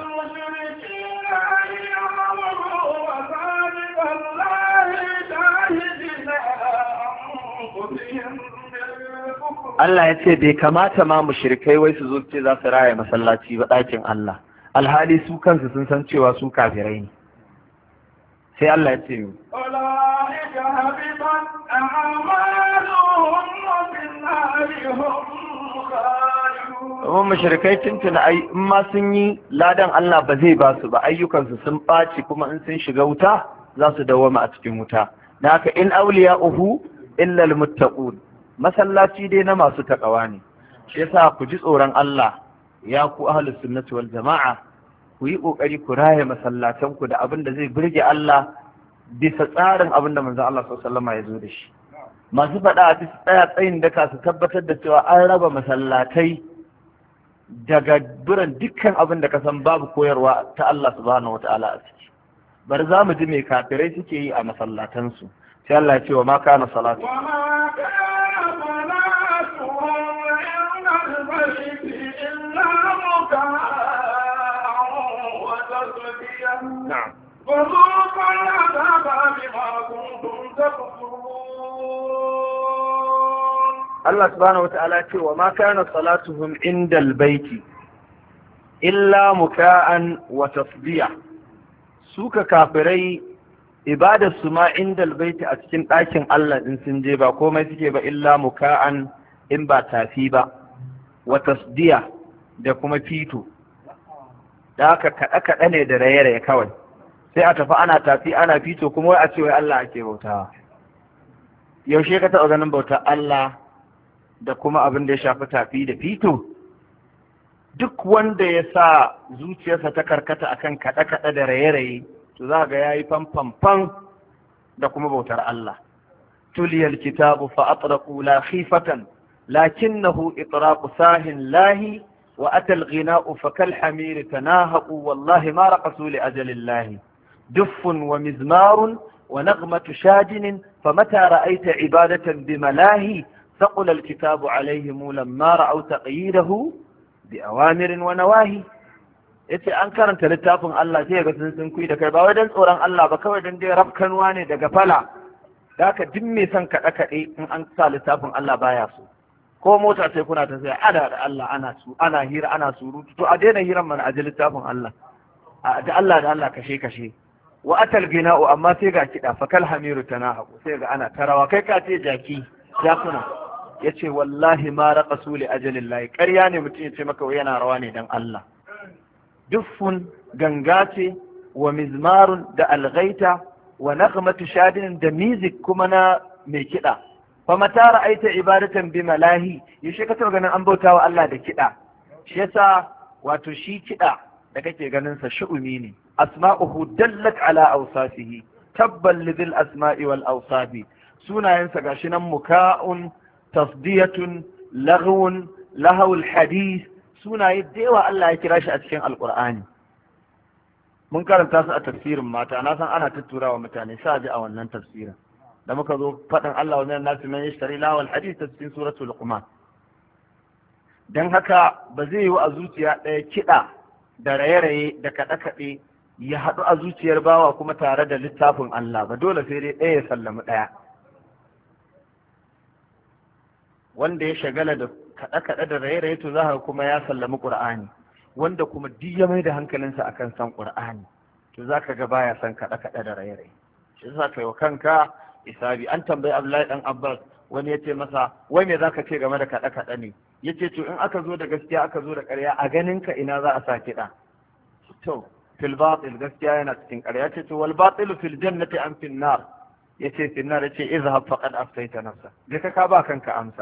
Allah ya ce bai kamata ma mushrikai wai su zo ce za su raya masallaci ba ɗakin Allah, alhali su kansu sun san cewa su kafirai ne. sai Allah ya ce mu kuma mushrikai tuntuna ai in ma sun yi ladan Allah ba zai ba su ba, ayyukansu sun ɓaci kuma in sun shiga wuta za su dawwama a cikin wuta. Da haka in awliya'uhu illa almuttaqun, masallaci dai na masu takawa ne. Shi yasa ku ji tsoron Allah ya ku ahlus sunnati wal jama'a, ku yi kokari ku raye masallatan ku da abin da zai burge Allah bisa tsarin abin da manzon Allah sallallahu alaihi wasallam ya zo da shi. Masu faɗa a bisa tsaya tsayin daka su tabbatar da cewa an raba masallatai daga biran dukkan abin da ka san babu koyarwa ta Allah subhanahu wataala a ciki. Bari za mu ji me kafirai suke yi a masallatansu. Sai Allah ya ce wa ma kana salatu نعم وذوقوا العذاب بما كنتم تكفرون. الله سبحانه وتعالى يقول وما كان صلاتهم عند البيت إلا مكاء وتصديع. سوك كافري ibadar su ma inda albaiti a cikin ɗakin Allah in sun je ba komai suke ba illa muka'an, in ba tafi ba, wa tasdiya da kuma fito. Da haka kaɗe-kaɗe ne da raye-raye kawai, sai a tafi ana tafi ana fito kuma wai a ce wai Allah ake bautawa. Yaushe ka taɓa ganin bautar Allah da kuma abin da ya shafi tafi da fito? Duk wanda ya sa zuciyarsa ta karkata akan kaɗe-kaɗe da raye-raye to za ga yayi fanfanfan da kuma bautar Allah. Tuliyal kitabu fa atraqu la khifatan lakinnahu itraqu sahin lahi wa atal ghina'u fa kal hamir tanahaqu wallahi ma raqasu li ajalillahi duffun wa mizmarun wa naghmatu shajin famata ra'aita ibadatan bimalahi thaqula alkitabu alayhim lamma ra'aw taqyidahu bi awamirin wa nawahi. Yace an karanta littafin Allah sai ga sun kuyi da kai ba wai dan tsoron Allah ba, kawai dan dai rafkanwa ne daga fala. Da haka duk mai son kaɗe kaɗe in an sa littafin Allah baya so. Ko mota sai kuna ta sai ada da Allah ana hira ana surutu, to a daina hiran mana a ji littafin Allah. Da Allah kashe. Wa atal gina'u amma sai ga kiɗa fa kal hamiru tanahaqu, sai ga ana tarawa kai ka ce jaki jakuna. Yace wallahi ma raqasu li ajalillahi, ƙarya ne mutum ya ce maka yana rawa ne dan Allah. Duffun ganga ce wa mizmarun da algaita wa nagmatu shadin da music kuma na mai kiɗa. Fa mata ra'aita ibadatan bi malahi, yaushe ka taɓa ganin an bauta wa Allah da kiɗa? Shi yasa wato shi kiɗa da kake ganin sa shu'umi ne. Asma'uhu dallat ala awsafihi tabban lidil asma'i wal awsafi. Sunayensa gashi nan muka'un, tasdiyatun, laghwun, lahawul hadith, sunaye da yawa Allah ya kira shi a cikin alkur'ani. Mun karanta su a tafsirin mata, na san ana tatturawa mutane sa ji a wannan tafsirin da muka zo faɗin Allah wa minan nasi man yashtari lawal hadith cikin suratul luqman. Dan haka ba zai yi a zuciya ɗaya kiɗa da raye-raye da kaɗe-kaɗe ya haɗu a zuciyar bawa kuma tare da littafin Allah ba, dole sai dai ɗaya ya sallami ɗaya. Wanda ya shagala da kaɗe-kaɗe da raye-raye to za ka kuma ya sallami ƙur'ani, wanda kuma duk ya mai da hankalinsa akan san ƙur'ani to za ka ga baya san kaɗe-kaɗe da raye-raye. Shi yasa kai wa kanka isabi. An tambayi Abdullahi dan Abbas, wani ya ce masa wai me zaka ce game da kaɗe-kaɗe ne? Ya ce to in aka zo da gaskiya aka zo da ƙarya a ganin ka ina za a sa kiɗa? To fil batil gaskiya yana cikin ƙarya ce to wal batilu fil jannati am fil nar yace fil nar yace izhab faqad afsayta nafsa je ka ba kanka amsa.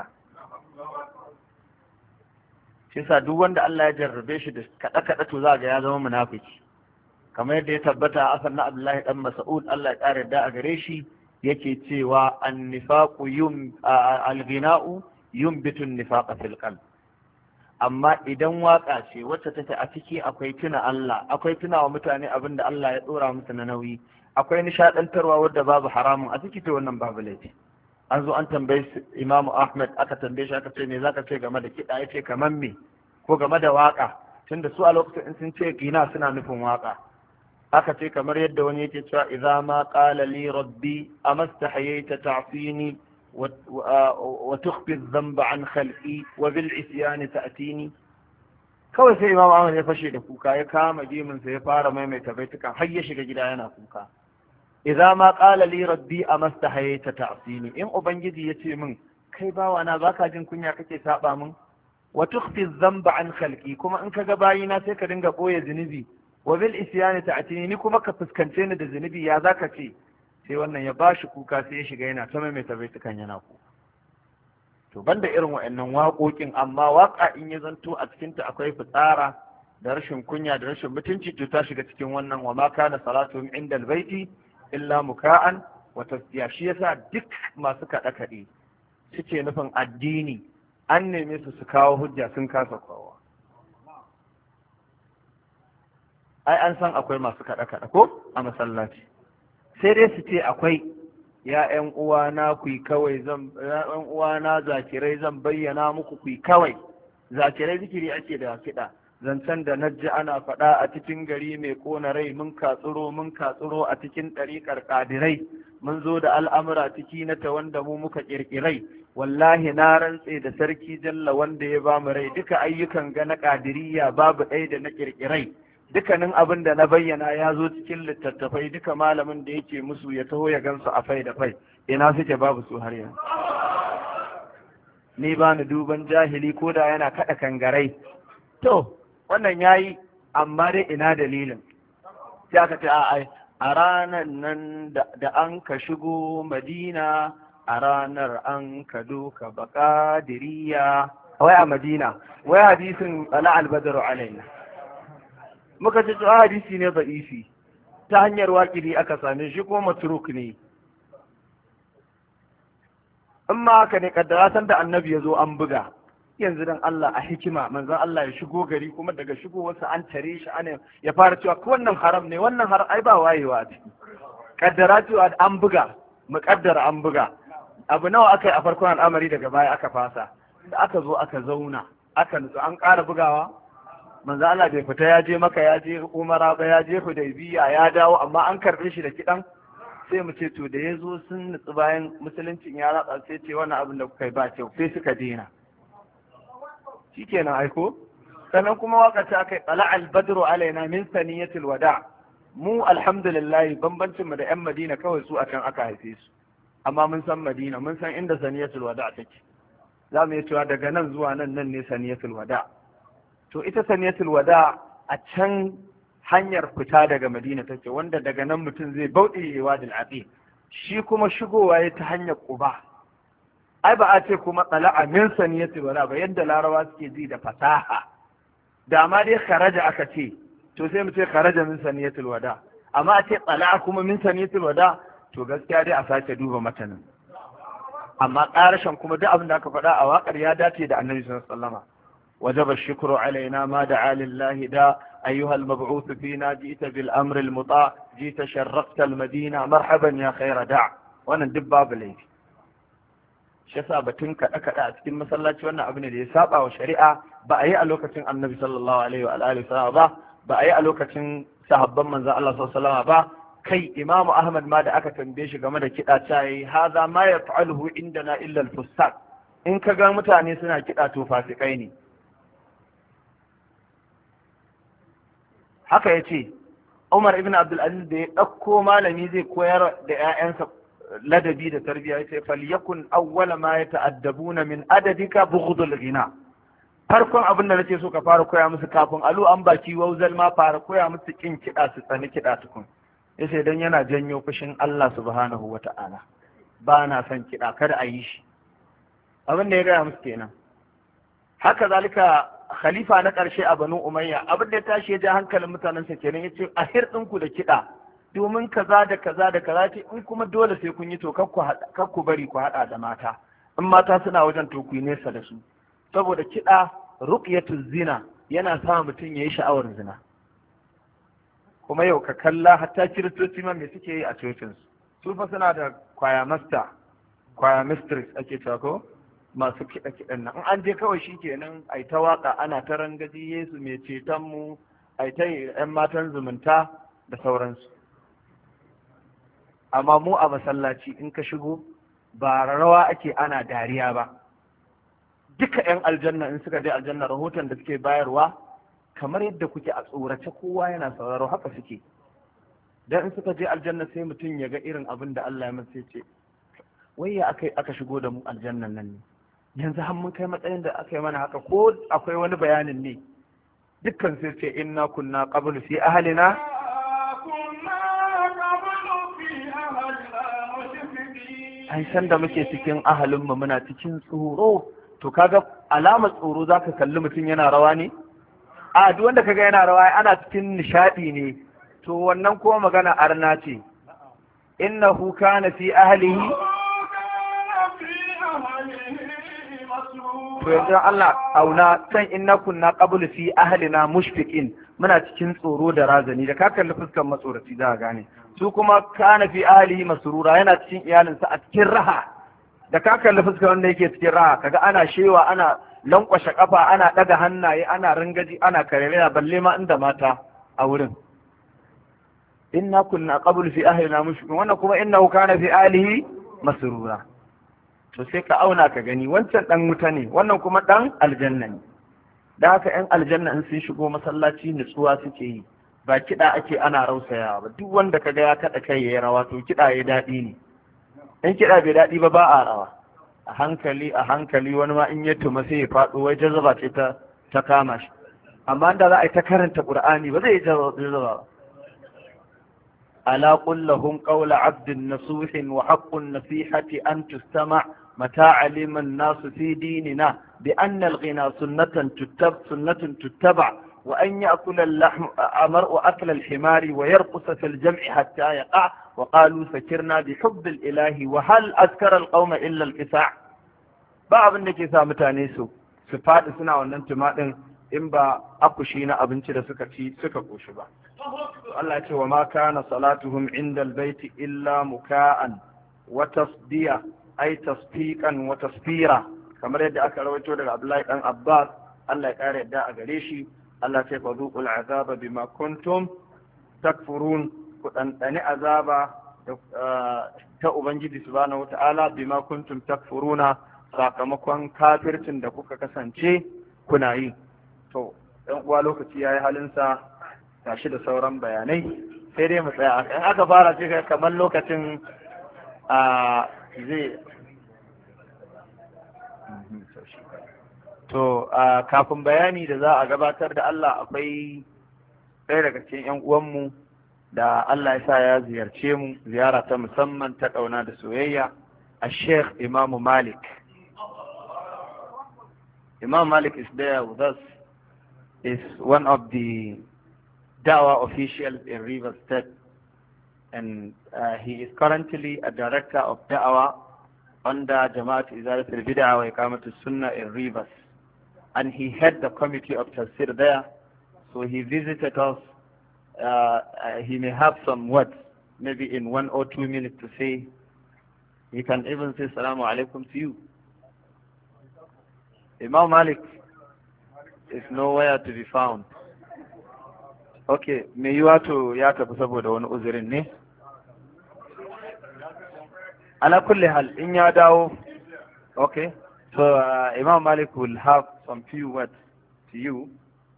shi yasa duk wanda Allah ya jarrabe shi da kada to za ga ya zama munafiki kamar yadda ya tabbata a asar na Abdullahi dan Mas'ud Allah ya kare da a gare shi yake cewa an-nifaqu al-ghina'u yumbitu an-nifaqa fil qalb. amma idan waka ce wacce take a ciki akwai tuna Allah, akwai tuna wa mutane abin da Allah ya dora musu na nauyi, akwai nishadantarwa wadda babu haramun a ciki, to wannan babu laifi. an zo an tambayi Imam Ahmad, aka tambaye shi aka ce me zaka ce game da kiɗa, yace kamar me, ko game da waka, tunda su a lokacin in sun ce gina suna nufin waka. aka ce kamar yadda wani yake cewa idza ma qala li rabbi amastahayta ta'fini wa tukhfi adh-dhanba an khalqi wa bil isyan ta'tini. kawai sai Imam Ahmad ya fashe da kuka, ya kama gemin sa ya fara maimaita baitukan har ya shiga gida yana kuka. idza ma qala li rabbi amastahayta ta'fini, in ubangiji yace min kai bawa na baka jin kunya kake saba min, wa tukhfi adh-dhanba an khalqi, kuma in kaga bayina sai ka dinga boye zunubi, wa bil isyani ta'tini, ni kuma ka fuskance ni da zunubi, ya zaka ce? sai wannan ya bashi kuka, sai ya shiga yana ta maimaita baitukan yana kuka. to banda irin wa'annan waƙoƙin, amma waƙa in ya zanto a cikin ta akwai fitsara da rashin kunya da rashin mutunci, to ta shiga cikin wannan wa ma kana salatuhum indal baiti illa muka'an wa tasdiya. shi yasa duk masu kaɗe-kaɗe suke nufin addini an neme su kawo hujja sun kasa kawo. ai an san akwai masu kaɗe-kaɗe ko a masallaci, sai dai su ce akwai. ya ƴan uwana ku kawai zan, ya ƴan uwana zakirai zan bayyana muku ku kawai. zakirai zikiri ake da kiɗa, zancen da naji ana faɗa a cikin gari mai kona rai, mun katsuro a cikin ɗariƙar ƙadirai, mun zo da al'amura ciki na ta wanda mu muka ƙirƙirai, wallahi na rantse da sarki jalla wanda ya bamu rai, duka ayyukan ga na ƙadiriya babu ɗaya da na ƙirƙirai, dukkanin abin da na bayyana ya zo cikin littattafai, duka malamin da yake musu ya taho ya gansu a fai da fai, ina suke babu su har yanzu. ni ba ni duban jahili ko da yana kaɗa kangarai. to wannan yayi, amma dai ina dalilin? sai aka ce a ranar nan da an ka shigo Madina, a ranar an ka doka baƙadiriya, wai a Madina, wai hadisin ala albadaru alaina. muka ce hadisi ne da'ifi, ta hanyar waƙili aka same shi ko matruk ne. in ma haka ne kaddara san da annabi ya zo an buga, yanzu dan Allah a hikima manzon Allah ya shigo gari, kuma daga shigowarsa an tare shi ana ya fara cewa wannan haram ne, wannan haram, ai ba wayewa a ciki. kaddara cewa an buga, mu kaddara an buga, abu nawa aka yi a farkon al'amari daga baya aka fasa, da aka zo aka zauna aka nutsu an ƙara bugawa. manzo Allah bai fita ya je Maka, ya je Umara ba, ya je Hudaybiya, ya dawo, amma an karbe shi da kidan. sai mu ce to da ya zo sun nutsu bayan musuluncin ya ratsa, sai ce wannan abin da kuka yi ba kyau, sai suka dena. shikenan aiko. sannan kuma waka ta kai tsala al-badru alaina min saniyatil wada. mu alhamdulillah bambancin mu da yan Madina kawai su akan aka haife su, amma mun san Madina, mun san inda saniyatul wada take. za mu yi cewa daga nan zuwa nan ne saniyatul wada. to ita saniyatul wada a can hanyar fita daga Madina take, wanda daga nan mutum zai bauɗe wadil aqiq. shi kuma shigowa ya ta hanyar Quba. ai ba a ce kuma tsala'a min saniyatul wada ba, yadda Larabawa suke ji da fasaha. da ma dai kharaja aka ce, to sai mu ce kharaja min saniyatul wada, amma a ce tsala'a kuma min saniyatul wada, to gaskiya dai a sake duba matanin. amma ƙarashin kuma duk abin da aka faɗa a waƙar ya dace da Annabi sallallahu alaihi wasallam. وجب الشكر علينا ما دعا لله دا أيها المبعوث فينا جئت بالأمر المطاع جئت شرقت المدينة مرحبا يا خير دع. وانا دباب لي شسا بتنك أكد أتكين مسلاتي وانا ابن دي سابع وشريعة بأي ألوكة النبي صلى الله عليه وآله وسلم بأي ألوكة صحابا من ذا الله صلى الله عليه وسلم كي إمام أحمد ما دا أكا تنبيش قمدا كتا تاي هذا ما يفعله عندنا إلا الفساق. إن كغا متاني سنة كتا توفاسقيني. haka ya ce Umar ibn Abdulaziz da ya ɗauko malami zai koyar da 'ya'yansa ladabi da tarbiyya, ya ce falyakun awwala ma yata'addabuna min adadika bughdul ghina. farkon abin da nake so ka fara koya musu kafin alu an baki wauzal ma fara koya musu kin kiɗa su tsani kiɗa tukun yace dan yana janyo fushin Allah subhanahu wata'ala ba na son kiɗa kada a yi shi abin da ya gaya musu kenan haka zalika khalifa na ƙarshe a Banu Umayya abin da ya tashi ya ja hankalin mutanensa kenan yace a hirɗinku da kiɗa domin kaza da kaza da kaza ce in kuma dole sai kun yi to kar ku bari ku haɗa da mata in mata suna wajen to ku yi nesa da su saboda kiɗa ruqyatu zina yana sa mutum ya yi sha'awar zina kuma yau ka kalla hatta kiristoci ma me suke yi a cocinsu su fa suna da kwaya master kwaya mistress ake cewa ko masu kiɗa-kiɗan nan in an je kawai shi kenan ai ta waka ana ta rangaji Yesu mai ceton mu ai ta yan matan zumunta da sauransu amma mu a masallaci in ka shigo ba rawa ake ana dariya ba duka yan aljanna in suka je aljanna rahoton da suke bayarwa kamar yadda kuke a tsorace kowa yana sauraro haka suke dan in suka je aljanna sai mutum ya ga irin abin da Allah ya masa ce wai ya aka shigo da mu aljannan nan ne yanzu har mun kai matsayin da aka yi mana haka ko akwai wani bayanin ne dukkan sai ce inna kunna qablu fi ahlina ai san da muke cikin ahalin mu muna cikin tsoro to kaga alamar tsoro zaka kalli mutum yana rawa ne a duk wanda kaga yana rawa ana cikin nishadi ne to wannan kuma magana arna ce innahu kana fi ahlihi to yanzu Allah auna san inna kunna qablu fi ahlina mushfiqin muna cikin tsoro da razani da ka kalli fuskar matsoraci za ka gane su kuma kana fi ahlihi masrura yana cikin iyalinsa a cikin raha da ka kalli fuskar wanda yake cikin raha kaga ana shewa ana lankwashe kafa ana daga hannaye ana rangaji ana karereya balle ma inda mata a wurin inna kunna qablu fi ahlina mushfiqin wannan kuma innahu kana fi ahlihi masrura to sai ka auna ka gani wancan dan wuta ne wannan kuma dan aljanna ne da haka yan aljanna in sun shigo masallaci nutsuwa suke yi ba kiɗa ake ana rausayawa ba duk wanda kaga ya kaɗa kai ya yi rawa to kiɗa ya daɗi ne in kiɗa bai daɗi ba a rawa a hankali wani ma in ya tuma sai ya faɗo wai jazaba ce ta kama shi amma da za a yi ta karanta qur'ani ba zai yi jazaba ba ala qul lahum qawla abdin nasuhin wa haqqun nasihati an tustama متى علم الناس في ديننا بأن الغنى سنة تتبع وأن يأكل اللحم المرء أكل الحمار ويرقص في الجمع حتى يقع وقالوا سكرنا بحب الإله وهل أذكر القوم إلا الكساع بعض النكساء متانيسو صفات سنة وننتماء إن با أقشين أبنتي لسكتي سككوش با الله يقول وما كان صلاتهم عند البيت إلا مكاء وتصدية ai tasfiqan wa tasfira kamar yadda aka rawaito daga Abdullahi dan Abbas Allah ya kare yadda a gare shi Allah ya fa zuqul azaba bima kuntum takfurun ku dandani azaba ta ubangiji subhanahu wataala bima kuntum takfuruna sakamakon kafircin da kuka kasance kuna yi to dan uwa lokaci yayi halinsa tashi da sauran bayanai sai dai mu tsaya in aka fara ce kamar lokacin zai to kafin bayani da za a gabatar da Allah akwai ɗaya daga cikin 'yan uwanmu da Allah ya sa ya ziyarce mu ziyara ta musamman ta ƙauna da soyayya a Sheikh Imam Malik. Imam Malik is there with us, is one of the Dawah officials in Rivers State, and he is currently a director of Da'wah under Jamaat Izalat al-Bid'ah wa Iqamat al-Sunnah in Rivers, and he had the committee of Tafsir there, so he visited us. He may have some words, maybe in 1 or 2 minutes to say. He can even say Assalamu alaikum to you. Imam Malik is nowhere to be found. Okay, me yiwa to ya tafi saboda wani uzurin ne? Ala kulli hal, in ya dawo, okay, so Imam Malik will have some few words to you.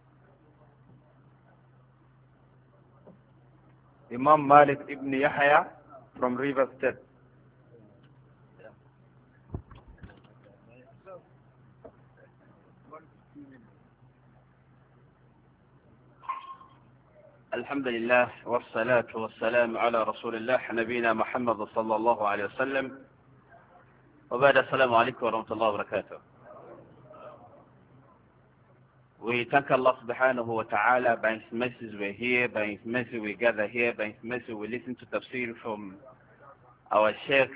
Imam Malik ibn Yahya from River State. الحمد لله والصلاة والسلام على رسول الله نبينا محمد صلى الله عليه وسلم وبعد السلام عليكم ورحمة الله وبركاته. We thank Allah subhanahu wa ta'ala. By His mercy we're here, by His mercy we gather here, by His mercy we listen to tafsir from our Sheikh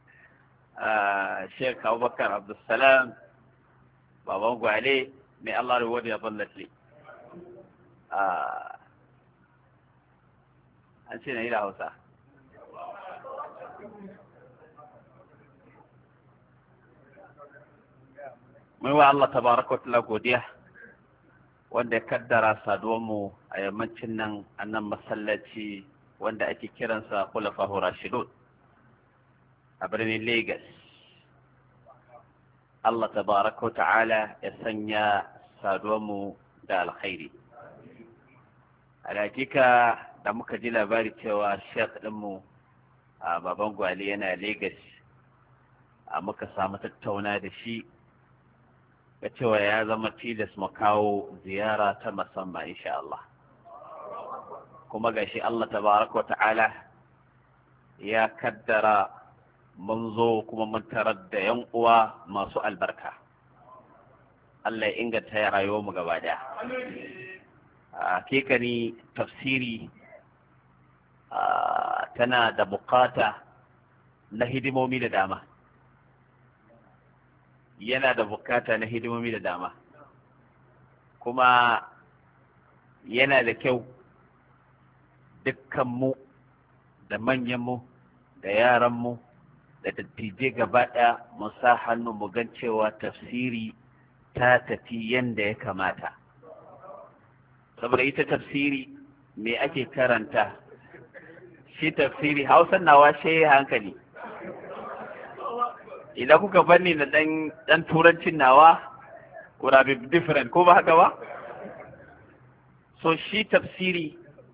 Abu Bakr Abdul Salam Babangu Ali. May Allah reward you abundantly. An ce na yi da Hausa. Mai wa Allah tabaraka wa ta'ala godiya wanda ya kaddara saduwanmu a yammacin nan annan masallaci wanda ake kiransa Khulafaur Rashidun a birnin Lagos. Allah tabaraka wa ta'ala ya sanya saduwanmu da alkhairi. A hakika da muka ji labari cewa Sheikh ɗinmu a Baban Gwale yana Lagos, muka samu tattauna da shi ga cewa ya zama tilas mu kawo ziyara ta musamman insha Allah. Kuma gashi Allah tabaraka wa ta'ala ya kaddara mun zo kuma mun tarar da yan uwa masu albarka. Allah ya inganta rayuwar mu gaba daya. Hakikani tafsiri tana da bukata na hidimomi da dama. Yana da bukata na hidimomi da dama. Kuma yana da kyau dukkanmu da manyanmu da yaranmu da dattijai gaba ɗaya mu sa hannu mu gan cewa tafsiri ta tafi yanda ya kamata. Saboda ita tafsiri me ake karanta? Shi tafsiri Hausan nawa shi hankali. Idan kuka bani da dan turancin nawa would have been different, ko ba haka ba? So shi tafsiri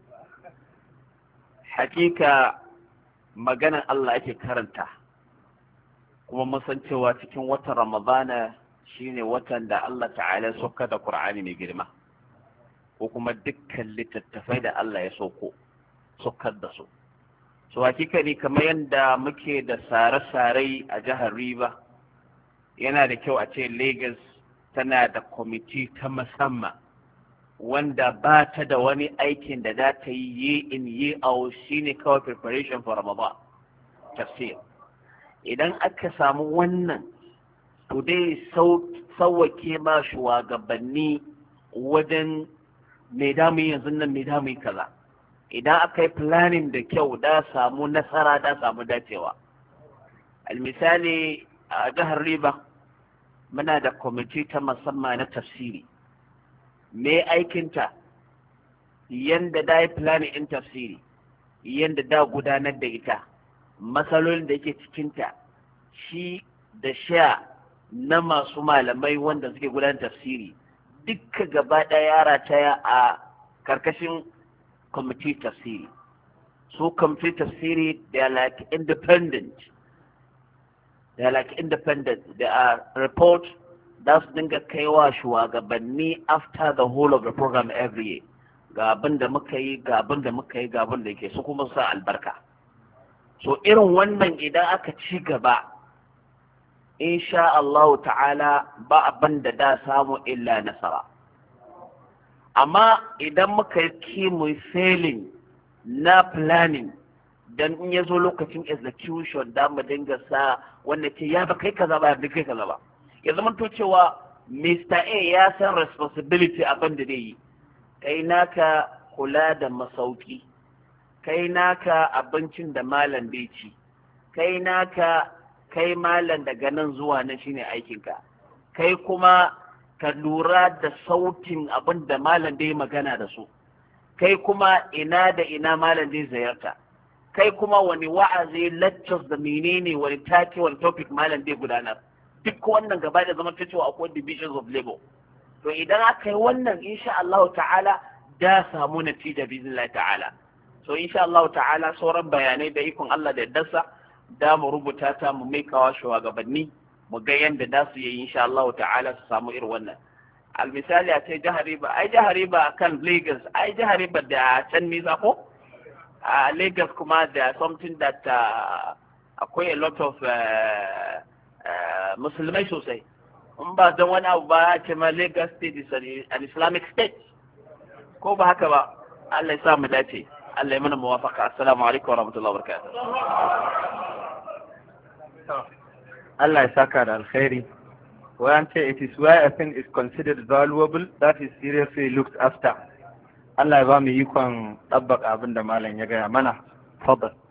hakika maganar Allah ake karanta, kuma mun san cewa cikin watan Ramadana shine watan da Allah ta'ala ya sauka da Qur'ani mai girma, ko kuma dukkan littattafai da Allah ya saukar da su. So hakika ne kamar yadda muke da sare-sare a jihar River, yana da kyau a ce Lagos tana da kwamiti ta musamman wanda ba ta da wani aikin da za ta yi year in year out, shine kawai preparation for Ramadan tafsir. Idan aka samu wannan, to dai sauwake ma shugabanni wajen me damu yanzu nan, me damu kaza. Idan aka yi planning da kyau da samu nasara, da samu dacewa. Almisali a jihar River muna da kwamiti ta musamman na tafsiri. Me aikinta? Yanda da yi planning in tafsiri, yanda da gudanar da ita, matsalolin da yake cikinta, shi da sha na masu malamai wanda suke gudanar tafsiri, dukka gaba ɗaya yara ta a karkashin committee tafsiri. So committee tafsiri, they are like independent. They are report da su dinga kaiwa shugabanni after the whole of the program every year. Ga abin da muka yi, ga abin da muka yi, ga abin da yake, su kuma sa albarka. So irin wannan idan aka ci gaba, insha Allah ta'ala ba abin da samu illa nasara. Amma idan muka yi kimu failing na planning, dan in ya zo lokacin execution da mu dinga sa wanda ce ya ba kai kaza ba, ya kai kaza ba. Ya zama to cewa Mr. A ya san responsibility abin da zai yi. Kai naka kula da masauki, kai naka abincin da malam bai ci, kai naka kai malam daga nan zuwa nan shine aikinka, kai kuma ka lura da sautin abin da malam dai magana da su, kai kuma ina da ina malam dai ziyarta, kai kuma wani wa'azi lectures da menene wani take wani topic malam dai gudanar. Duk wannan gaba da zama ta cewa akwai divisions of labor. To idan aka yi wannan insha Allah ta'ala da samu natija biiznillah ta'ala. So insha Allah ta'ala sauran bayanai da ikon Allah da dasa da mu rubuta ta mu maikawa shugabanni mu ga yanda da su yi insha Allah ta'ala su samu irin wannan. almisali a ce jihar Riba, ai jihar Riba kan Lagos, ai jihar Riba da can nisa ko? A Lagos kuma da something that akwai a lot of musulmai sosai. In ba don wani abu ba ce ma Lagos state is an Islamic state. Ko ba haka ba? Allah ya sa mu dace. Allah ya mana muwafaka. Assalamu alaikum wa rahmatullahi wa barakatuh. Allah ya saka da alkhairi. When it is where a thing is considered valuable, that is seriously looked after. Allah ya ba mu ikon tabbaka abin da malam ya gaya mana. Fadal.